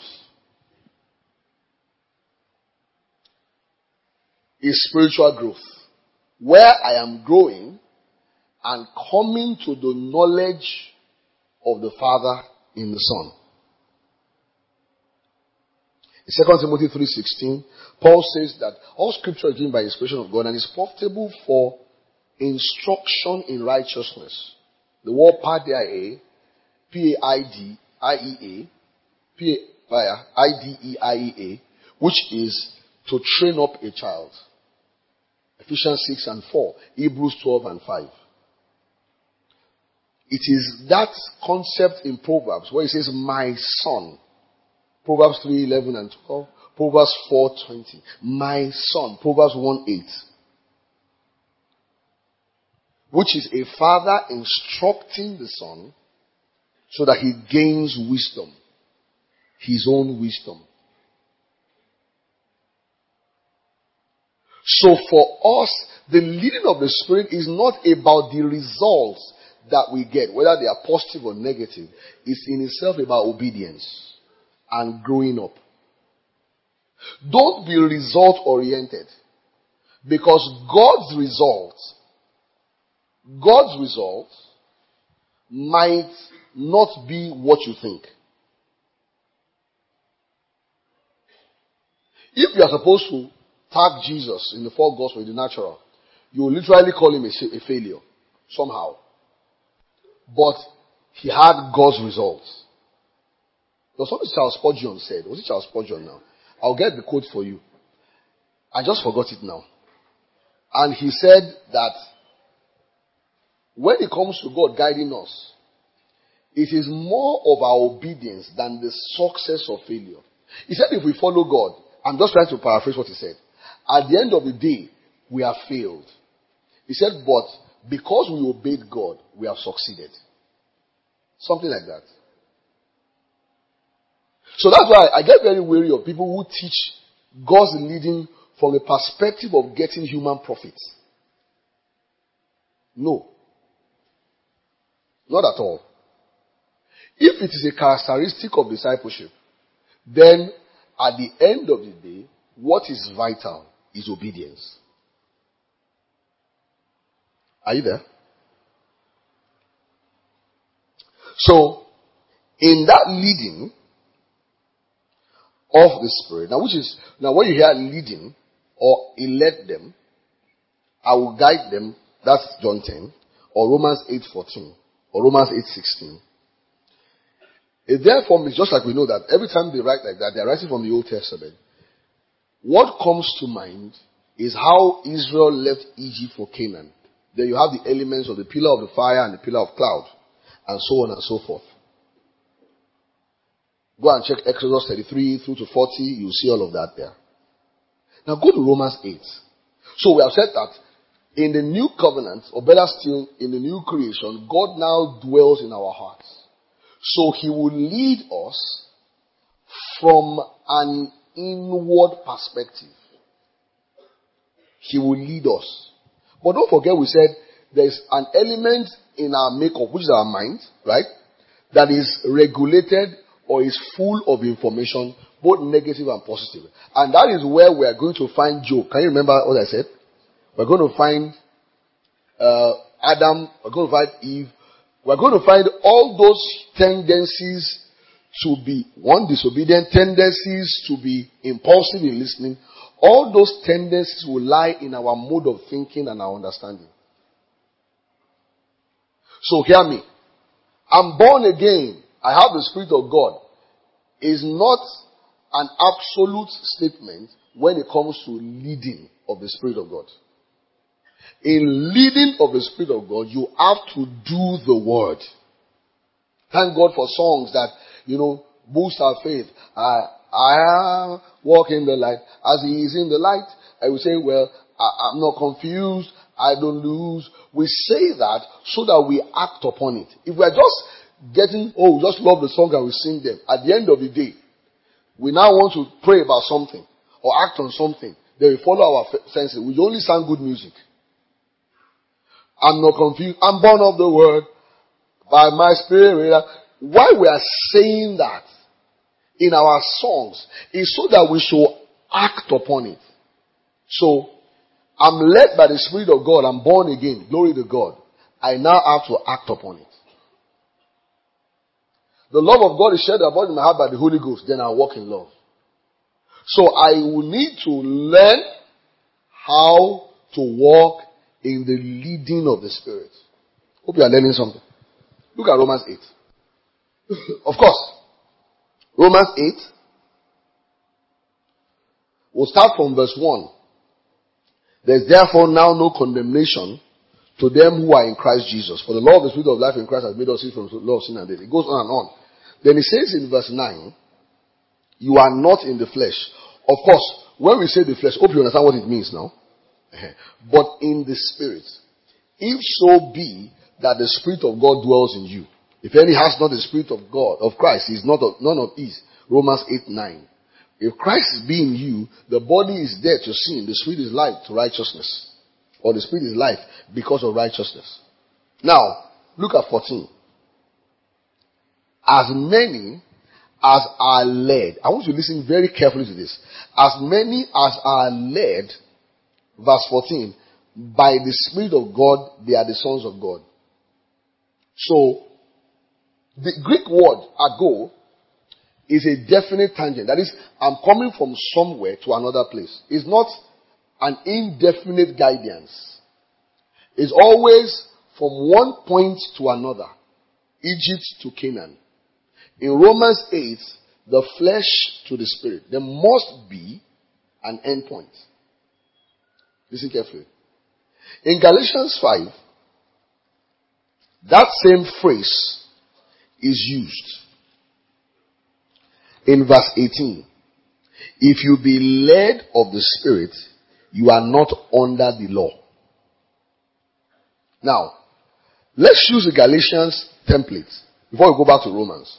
Is spiritual growth. Where I am growing and coming to the knowledge of the Father in the Son. In Second Timothy three sixteen, Paul says that all scripture is given by inspiration of God and is profitable for instruction in righteousness. The word paideia, P A I D I E A, P A I D E I E A, which is to train up a child. Ephesians six and four, Hebrews twelve and five. It is that concept in Proverbs where it says, my son. Proverbs three eleven and twelve. Proverbs four twenty. My son. Proverbs one eight. Which is a father instructing the son so that he gains wisdom. His own wisdom. So for us, the leading of the Spirit is not about the results that we get, whether they are positive or negative. It's in itself about obedience and growing up. Don't be result oriented, because God's results, God's results might not be what you think. If you are supposed to tag Jesus in the four Gospels in the natural, you will literally call him a, a failure somehow. But he had God's results. There was something Charles Spurgeon said. Was it Charles Spurgeon now? I'll get the quote for you. I just forgot it now. And he said that when it comes to God guiding us, it is more of our obedience than the success or failure. He said if we follow God, I'm just trying to paraphrase what he said. At the end of the day, we have failed. He said, but because we obeyed God, we have succeeded. Something like that. So that's why I get very wary of people who teach God's leading from the perspective of getting human profits. No. Not at all. If it is a characteristic of discipleship, then at the end of the day, what is vital is obedience. Are you there? So, in that leading of the Spirit, now which is, now when you hear leading or elect them, I will guide them, that's John ten, or Romans eight fourteen, or Romans eight sixteen. It therefore is just like we know that every time they write like that, they are writing from the Old Testament. What comes to mind is how Israel left Egypt for Canaan. Then you have the elements of the pillar of the fire and the pillar of cloud, and so on and so forth. Go and check Exodus thirty-three through to forty, you'll see all of that there. Now go to Romans eight. So we have said that in the new covenant, or better still, in the new creation, God now dwells in our hearts. So he will lead us from an inward perspective. He will lead us. But don't forget we said there's an element in our makeup, which is our mind, right? That is regulated or is full of information, both negative and positive. And that is where we are going to find Job. Can you remember what I said? We're going to find uh, Adam. We're going to find Eve. We're going to find all those tendencies to be, one, disobedient, tendencies to be impulsive in listening. All those tendencies will lie in our mode of thinking and our understanding. So hear me. I'm born again. I have the Spirit of God. Is not an absolute statement when it comes to leading of the Spirit of God. In leading of the Spirit of God, you have to do the word. Thank God for songs that, you know, boost our faith. I, I walk in the light as He is in the light. I will say, well, I, I'm not confused. I don't lose. We say that so that we act upon it. If we're just getting, oh, we just love the song and we sing them. At the end of the day, we now want to pray about something or act on something. Then we follow our senses. We only sing good music. I'm not confused. I'm born of the word by my spirit. Why we are saying that in our songs is so that we should act upon it. So, I'm led by the Spirit of God. I'm born again. Glory to God. I now have to act upon it. The love of God is shed abroad in my heart by the Holy Ghost. Then I walk in love. So I will need to learn how to walk in the leading of the Spirit. Hope you are learning something. Look at Romans eight. Of course, Romans eight. We'll start from verse one. There's therefore now no condemnation to them who are in Christ Jesus. For the law of the Spirit of life in Christ has made us free from the law of sin and death. It goes on and on. Then it says in verse nine, you are not in the flesh. Of course, when we say the flesh, hope you understand what it means now. But in the Spirit. If so be that the Spirit of God dwells in you. If any has not the Spirit of God, of Christ, he is not of, none of his. Romans eight nine. If Christ is being you, the body is dead to sin, the Spirit is life to righteousness. Or the Spirit is life because of righteousness. Now, look at fourteen. As many as are led, I want you to listen very carefully to this. As many as are led, verse fourteen, by the Spirit of God, they are the sons of God. So, the Greek word, ago, is a definite tangent. That is, I'm coming from somewhere to another place. It's not an indefinite guidance. It's always from one point to another. Egypt to Canaan. In Romans eight, the flesh to the Spirit. There must be an end point. Listen carefully. In Galatians five, that same phrase is used. In verse eighteen, if you be led of the Spirit, you are not under the law. Now, let's use the Galatians template before we go back to Romans.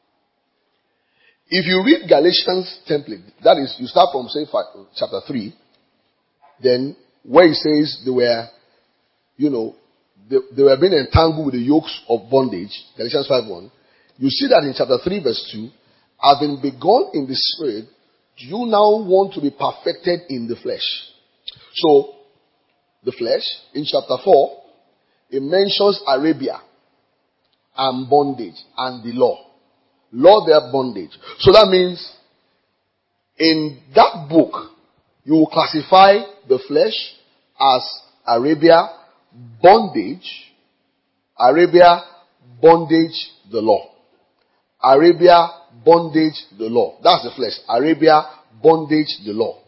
If you read Galatians template, that is, you start from say chapter three, then where it says they were, you know, they, they were being entangled with the yokes of bondage, Galatians five one, you see that in chapter three verse two, having begun in the Spirit, do you now want to be perfected in the flesh? So, the flesh, in chapter four, it mentions Arabia and bondage and the law. Law, their bondage. So that means, in that book, you will classify the flesh as Arabia, bondage, Arabia, bondage, the law. Arabia, bondage, the law. That's the flesh. Arabia, bondage, the law.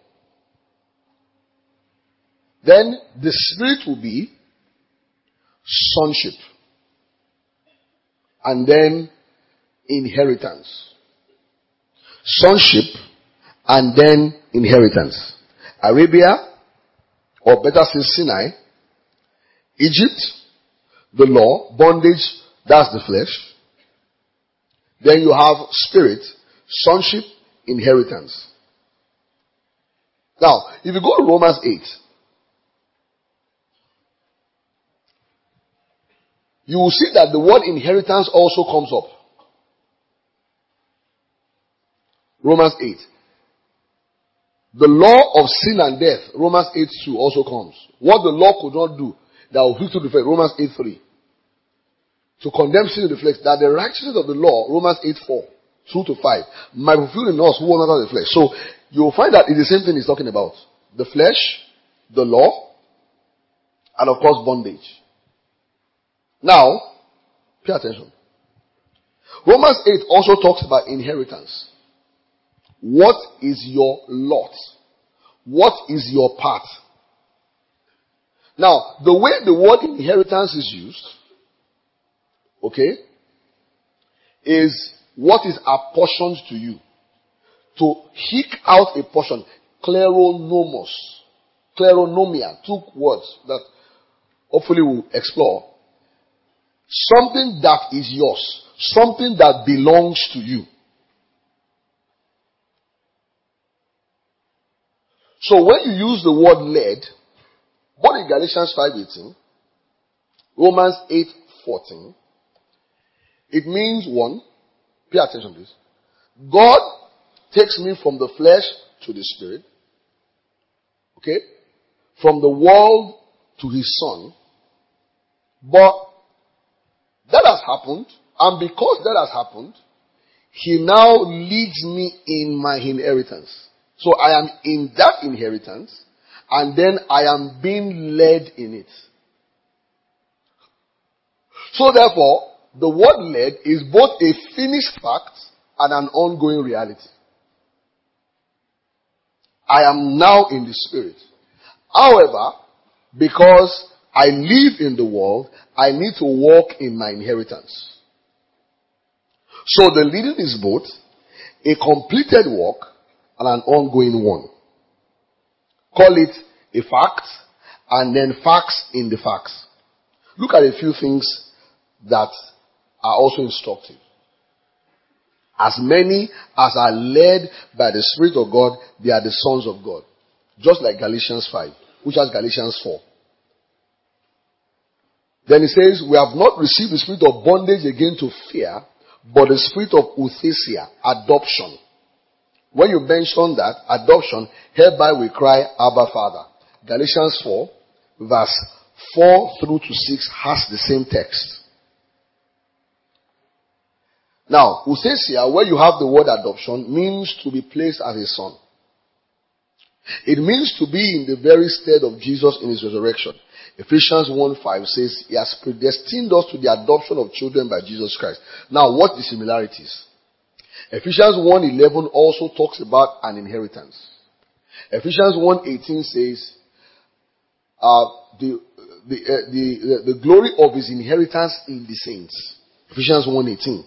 Then the Spirit will be sonship. And then inheritance. Sonship and then inheritance. Arabia, or better say Sinai. Egypt, the law. Bondage, that's the flesh. Then you have spirit, sonship, inheritance. Now, if you go to Romans eight, you will see that the word inheritance also comes up. Romans eight. The law of sin and death, Romans eight two, also comes. What the law could not do, that will fulfill the flesh, Romans eight three. To condemn sin in the flesh, that the righteousness of the law, Romans eight four, two to five, might be fulfilled in us who are not of the flesh. So, you'll find that it's the same thing he's talking about. The flesh, the law, and of course bondage. Now, pay attention. Romans eight also talks about inheritance. What is your lot? What is your part? Now, the way the word inheritance is used, okay, is what is apportioned to you. To hick out a portion, kleronomos, kleronomia, two words that hopefully we'll explore. Something that is yours, something that belongs to you. So when you use the word led, both in Galatians five eighteen, Romans eight fourteen, it means one, pay attention please. God takes me from the flesh to the spirit, okay, from the world to his son, but that has happened, and because that has happened, he now leads me in my inheritance. So I am in that inheritance, and then I am being led in it. So therefore, the word led is both a finished fact and an ongoing reality. I am now in the spirit. However, because I live in the world, I need to walk in my inheritance. So the leading is both a completed work and an ongoing one. Call it a fact and then facts in the facts. Look at a few things that are also instructive. As many as are led by the Spirit of God, they are the sons of God. Just like Galatians five, which has Galatians four. Then it says, we have not received the spirit of bondage again to fear, but the spirit of outhesia, adoption. When you mention that, adoption, hereby we cry, Abba Father. Galatians four, verse four through to six has the same text. Now, outhesia, where you have the word adoption, means to be placed as a son. It means to be in the very stead of Jesus in his resurrection. Ephesians one five says, he has predestined us to the adoption of children by Jesus Christ. Now, what the similarities? Ephesians one eleven also talks about an inheritance. Ephesians one eighteen says, uh, the, the, uh, the, the, the glory of his inheritance in the saints. Ephesians one eighteen.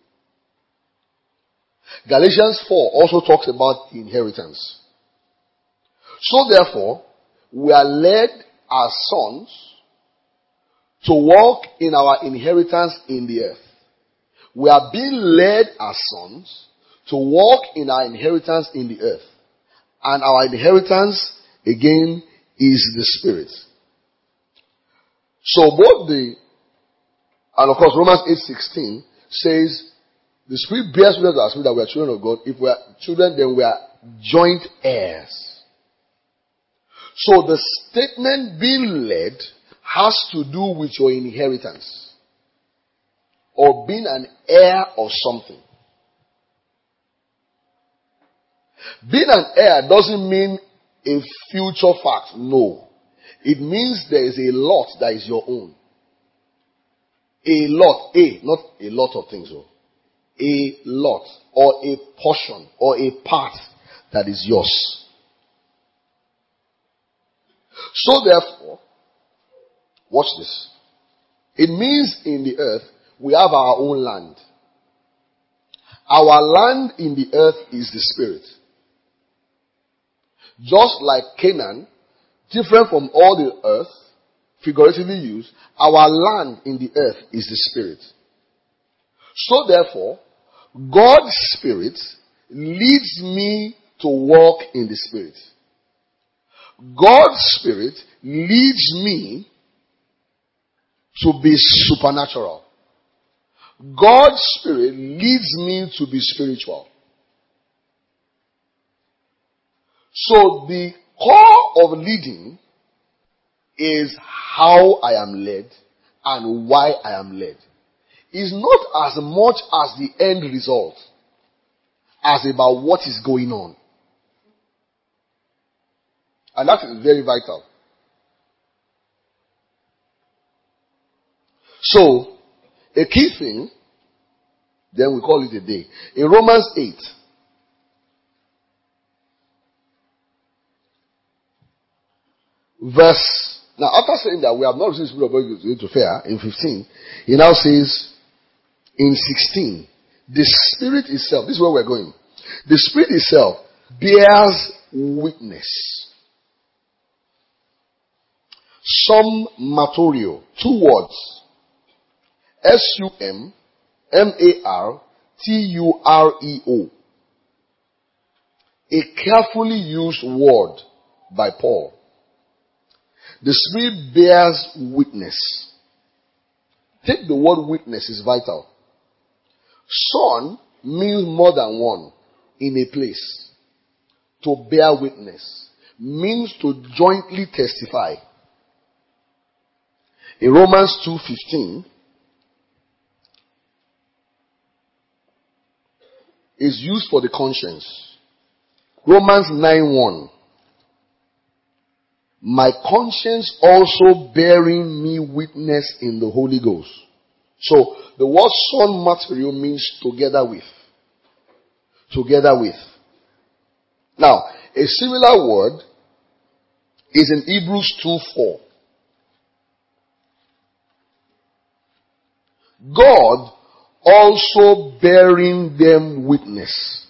Galatians four also talks about the inheritance. So therefore, we are led as sons to walk in our inheritance in the earth. We are being led as sons to walk in our inheritance in the earth. And our inheritance, again, is the Spirit. So both the, and of course Romans eight sixteen says, the Spirit bears witness with our spirit that we are children of God. If we are children, then we are joint heirs. So the statement being led has to do with your inheritance or being an heir of something. Being an heir doesn't mean a future fact. No. It means there is a lot that is your own. A lot. A, not a lot of things. Oh. A lot or a portion or a part that is yours. So therefore, watch this. It means in the earth, we have our own land. Our land in the earth is the Spirit. Just like Canaan, different from all the earth, figuratively used, our land in the earth is the Spirit. So therefore, God's Spirit leads me to walk in the Spirit. God's Spirit leads me to be supernatural. God's Spirit leads me to be spiritual. So the core of leading is how I am led and why I am led. It's not as much as the end result as about what is going on. And that is very vital. So, a key thing, then we call it a day. In Romans eight, verse, now after saying that we have not received the Spirit of God to fear, in fifteen, he now says, in sixteen, the Spirit itself, this is where we're going. The Spirit itself bears witness. Sum matorio, two words. S U M M A R T U R E O. A carefully used word by Paul. The Spirit bears witness. Take the word witness, is vital. Son means more than one in a place. To bear witness means to jointly testify. In Romans two fifteen, is used for the conscience. Romans nine one. My conscience also bearing me witness in the Holy Ghost. So, the word son material means together with. Together with. Now, a similar word is in Hebrews two four. God also bearing them witness.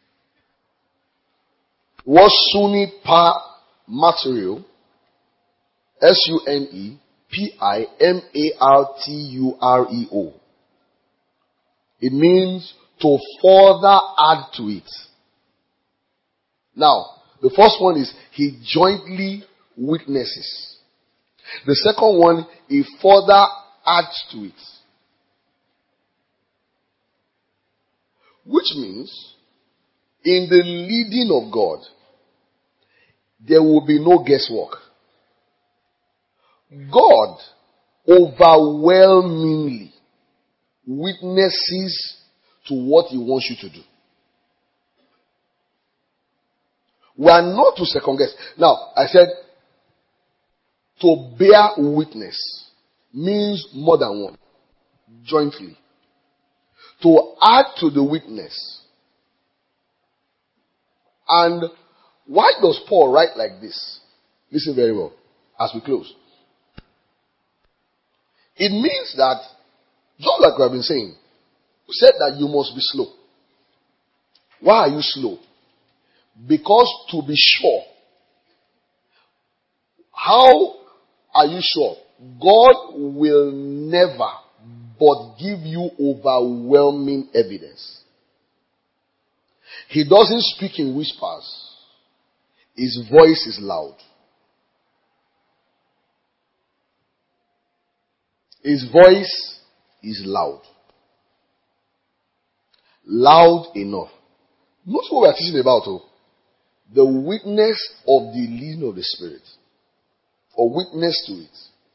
What suni pa material, S U N E P I M A R T U R E O. It means to further add to it. Now, the first one is he jointly witnesses. The second one, he further adds to it. Which means, in the leading of God, there will be no guesswork. God overwhelmingly witnesses to what he wants you to do. We are not to second guess. Now, I said, to bear witness means more than one. Jointly. To add to the witness. And why does Paul write like this? Listen very well as we close. It means that, just like we have been saying, we said that you must be slow. Why are you slow? Because to be sure. How are you sure? God will never but give you overwhelming evidence. He doesn't speak in whispers. His voice is loud. His voice is loud. Loud enough. Notice what we are teaching about. Oh, the witness of the leading of the Spirit. Or witness to it.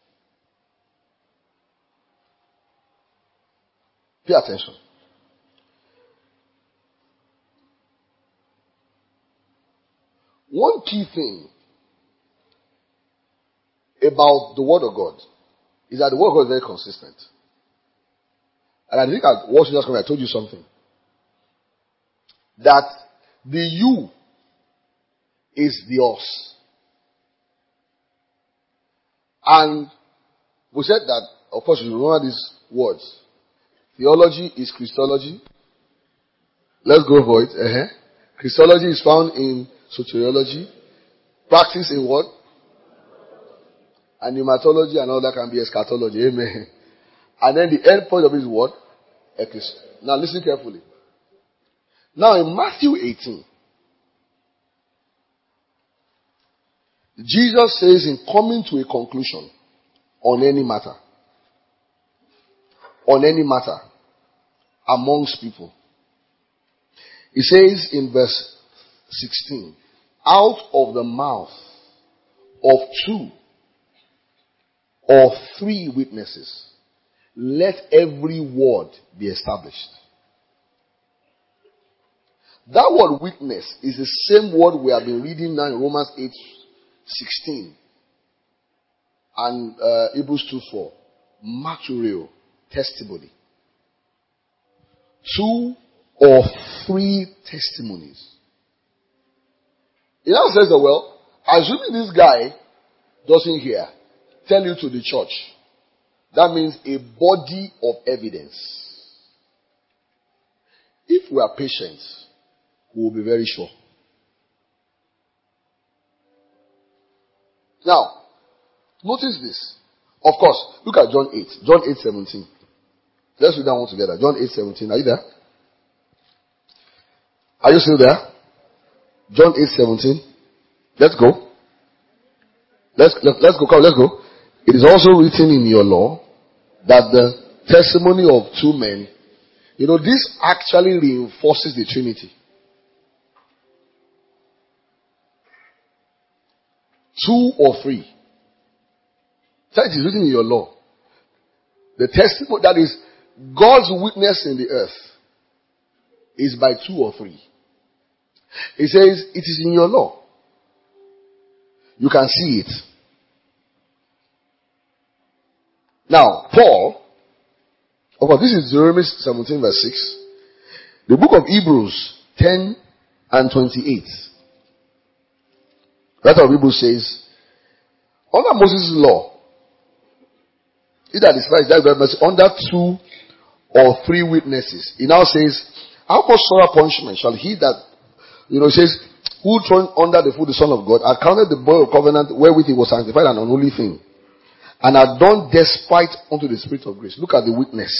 Pay attention. One key thing about the Word of God is that the Word of God is very consistent. And I think at Wall Street I told you something. That the you is the us. And we said that, of course, you remember these words. Theology is Christology. Let's go for it. Uh-huh. Christology is found in soteriology. Practice in what? And pneumatology and all that can be eschatology. Amen. And then the end point of it is what? Now listen carefully. Now in Matthew eighteen, Jesus says in coming to a conclusion on any matter, on any matter amongst people, he says in verse sixteen, out of the mouth of two or three witnesses, let every word be established. That word witness is the same word we have been reading now in Romans eight sixteen and uh, Hebrews two four. Marturio, testimony. Two or three testimonies. It now says, well, assuming this guy doesn't hear, tell you to the church. That means a body of evidence. If we are patient, we will be very sure. Now, notice this. Of course, look at John eight. John eight seventeen. Let's read that one together. John eight seventeen. Are you there? Are you still there? John eight seventeen. Let's go. Let's, let, let's go. Come, let's go. It is also written in your law that the testimony of two men, you know, this actually reinforces the Trinity. Two or three. So it is written in your law. The testimony, that is, God's witness in the earth is by two or three. It says it is in your law. You can see it. Now, Paul, of course, this is Deuteronomy seventeen verse six. The book of Hebrews ten and twenty-eight. That of Hebrews says, under Moses' law, he that is Christ, that is under two or three witnesses. He now says, how much sorrow punishment shall he that, you know, he says, who thrown under the foot the Son of God, accounted the blood of covenant wherewith he was sanctified an unholy thing, and had done despite unto the Spirit of grace. Look at the witness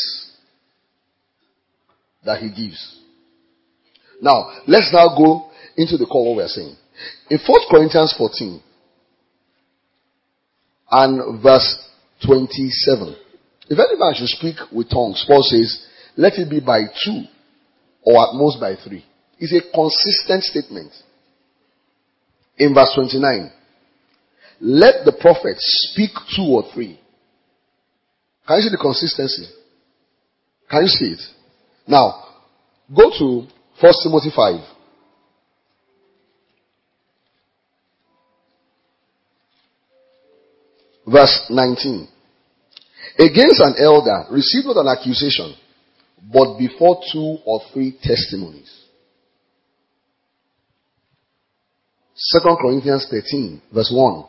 that he gives. Now, let's now go into the core of what we are saying. In First Corinthians fourteen and verse twenty-seven. If any man should speak with tongues, Paul says, let it be by two or at most by three. It's a consistent statement. In verse twenty-nine, let the prophets speak two or three. Can you see the consistency? Can you see it? Now, go to First Timothy five. Verse nineteen. Against an elder, receive not an accusation, but before two or three testimonies. Second Corinthians thirteen, verse one.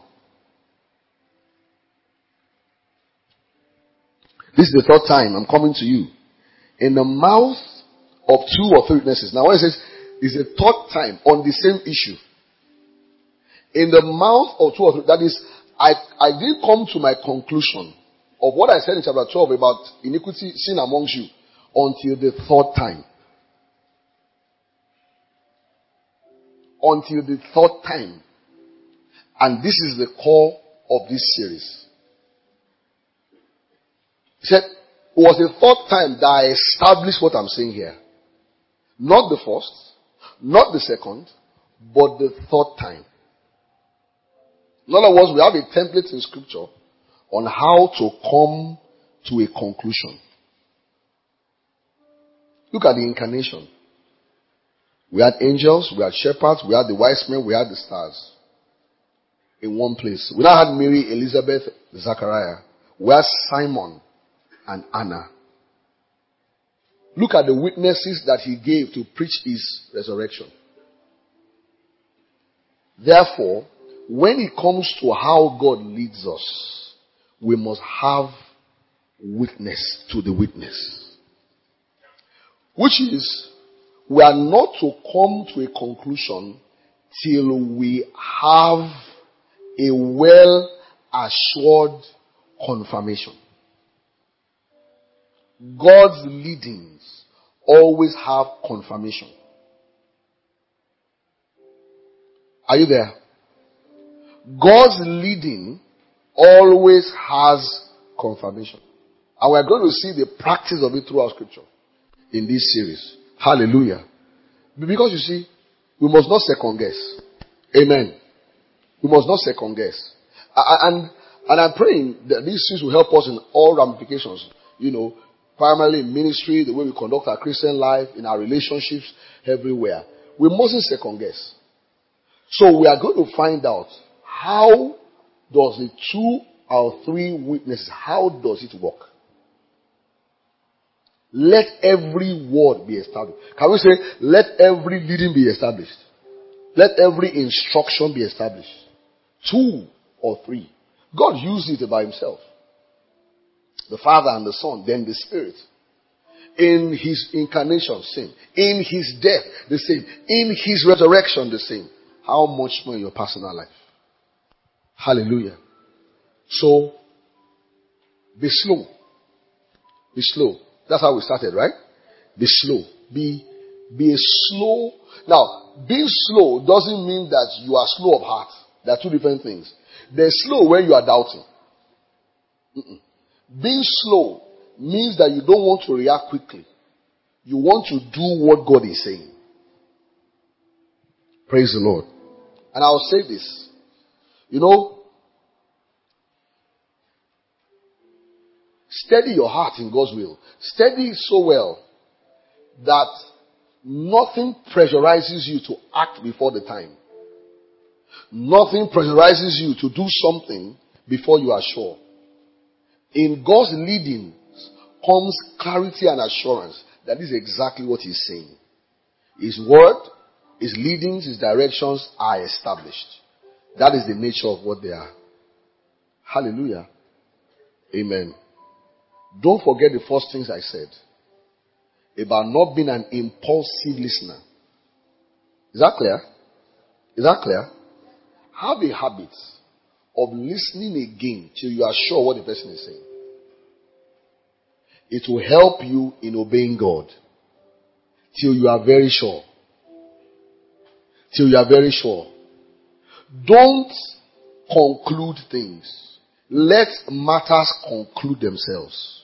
This is the third time I'm coming to you. In the mouth of two or three witnesses. Now when it says, it's the third time on the same issue. In the mouth of two or three, that is, I, I didn't come to my conclusion of what I said in chapter twelve about iniquity, sin amongst you, until the third time. Until the third time. And this is the core of this series. He said, it was the third time that I established what I'm saying here. Not the first, not the second, but the third time. In other words, we have a template in scripture on how to come to a conclusion. Look at the incarnation. We had angels, we had shepherds, we had the wise men, we had the stars. In one place. We now had Mary, Elizabeth, Zachariah. We had Simon and Anna. Look at the witnesses that he gave to preach his resurrection. Therefore, when it comes to how God leads us, we must have witness to the witness. Which is, we are not to come to a conclusion till we have a well assured confirmation. God's leadings always have confirmation. Are you there? God's leading always has confirmation. And we're going to see the practice of it throughout scripture in this series. Hallelujah. Because you see, we must not second guess. Amen. We must not second guess. And, and I'm praying that these things will help us in all ramifications. You know, primarily in ministry, the way we conduct our Christian life, in our relationships, everywhere. We mustn't second guess. So we are going to find out how does the two or three witnesses, how does it work? Let every word be established. Can we say, let every leading be established? Let every instruction be established. Two or three. God used it by himself. The Father and the Son, then the Spirit. In his incarnation, same. In his death, the same. In his resurrection, the same. How much more in your personal life? Hallelujah. So, be slow. Be slow. That's how we started, right? Be slow. Be, be a slow. Now, being slow doesn't mean that you are slow of heart. There are two different things. There's slow when you are doubting. Mm-mm. Being slow means that you don't want to react quickly. You want to do what God is saying. Praise the Lord. And I'll say this. You know, steady your heart in God's will. Steady it so well that nothing pressurizes you to act before the time. Nothing pressurizes you to do something before you are sure. In God's leading comes clarity and assurance that this is exactly what he's saying. His word, his leadings, his directions are established. That is the nature of what they are. Hallelujah. Amen. Don't forget the first things I said about not being an impulsive listener. Is that clear? Is that clear? Have a habit of listening again till you are sure what the person is saying. It will help you in obeying God till you are very sure. Till you are very sure. Don't conclude things. Let matters conclude themselves.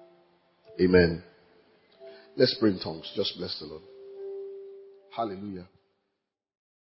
Amen. Let's pray in tongues. Just bless the Lord. Hallelujah.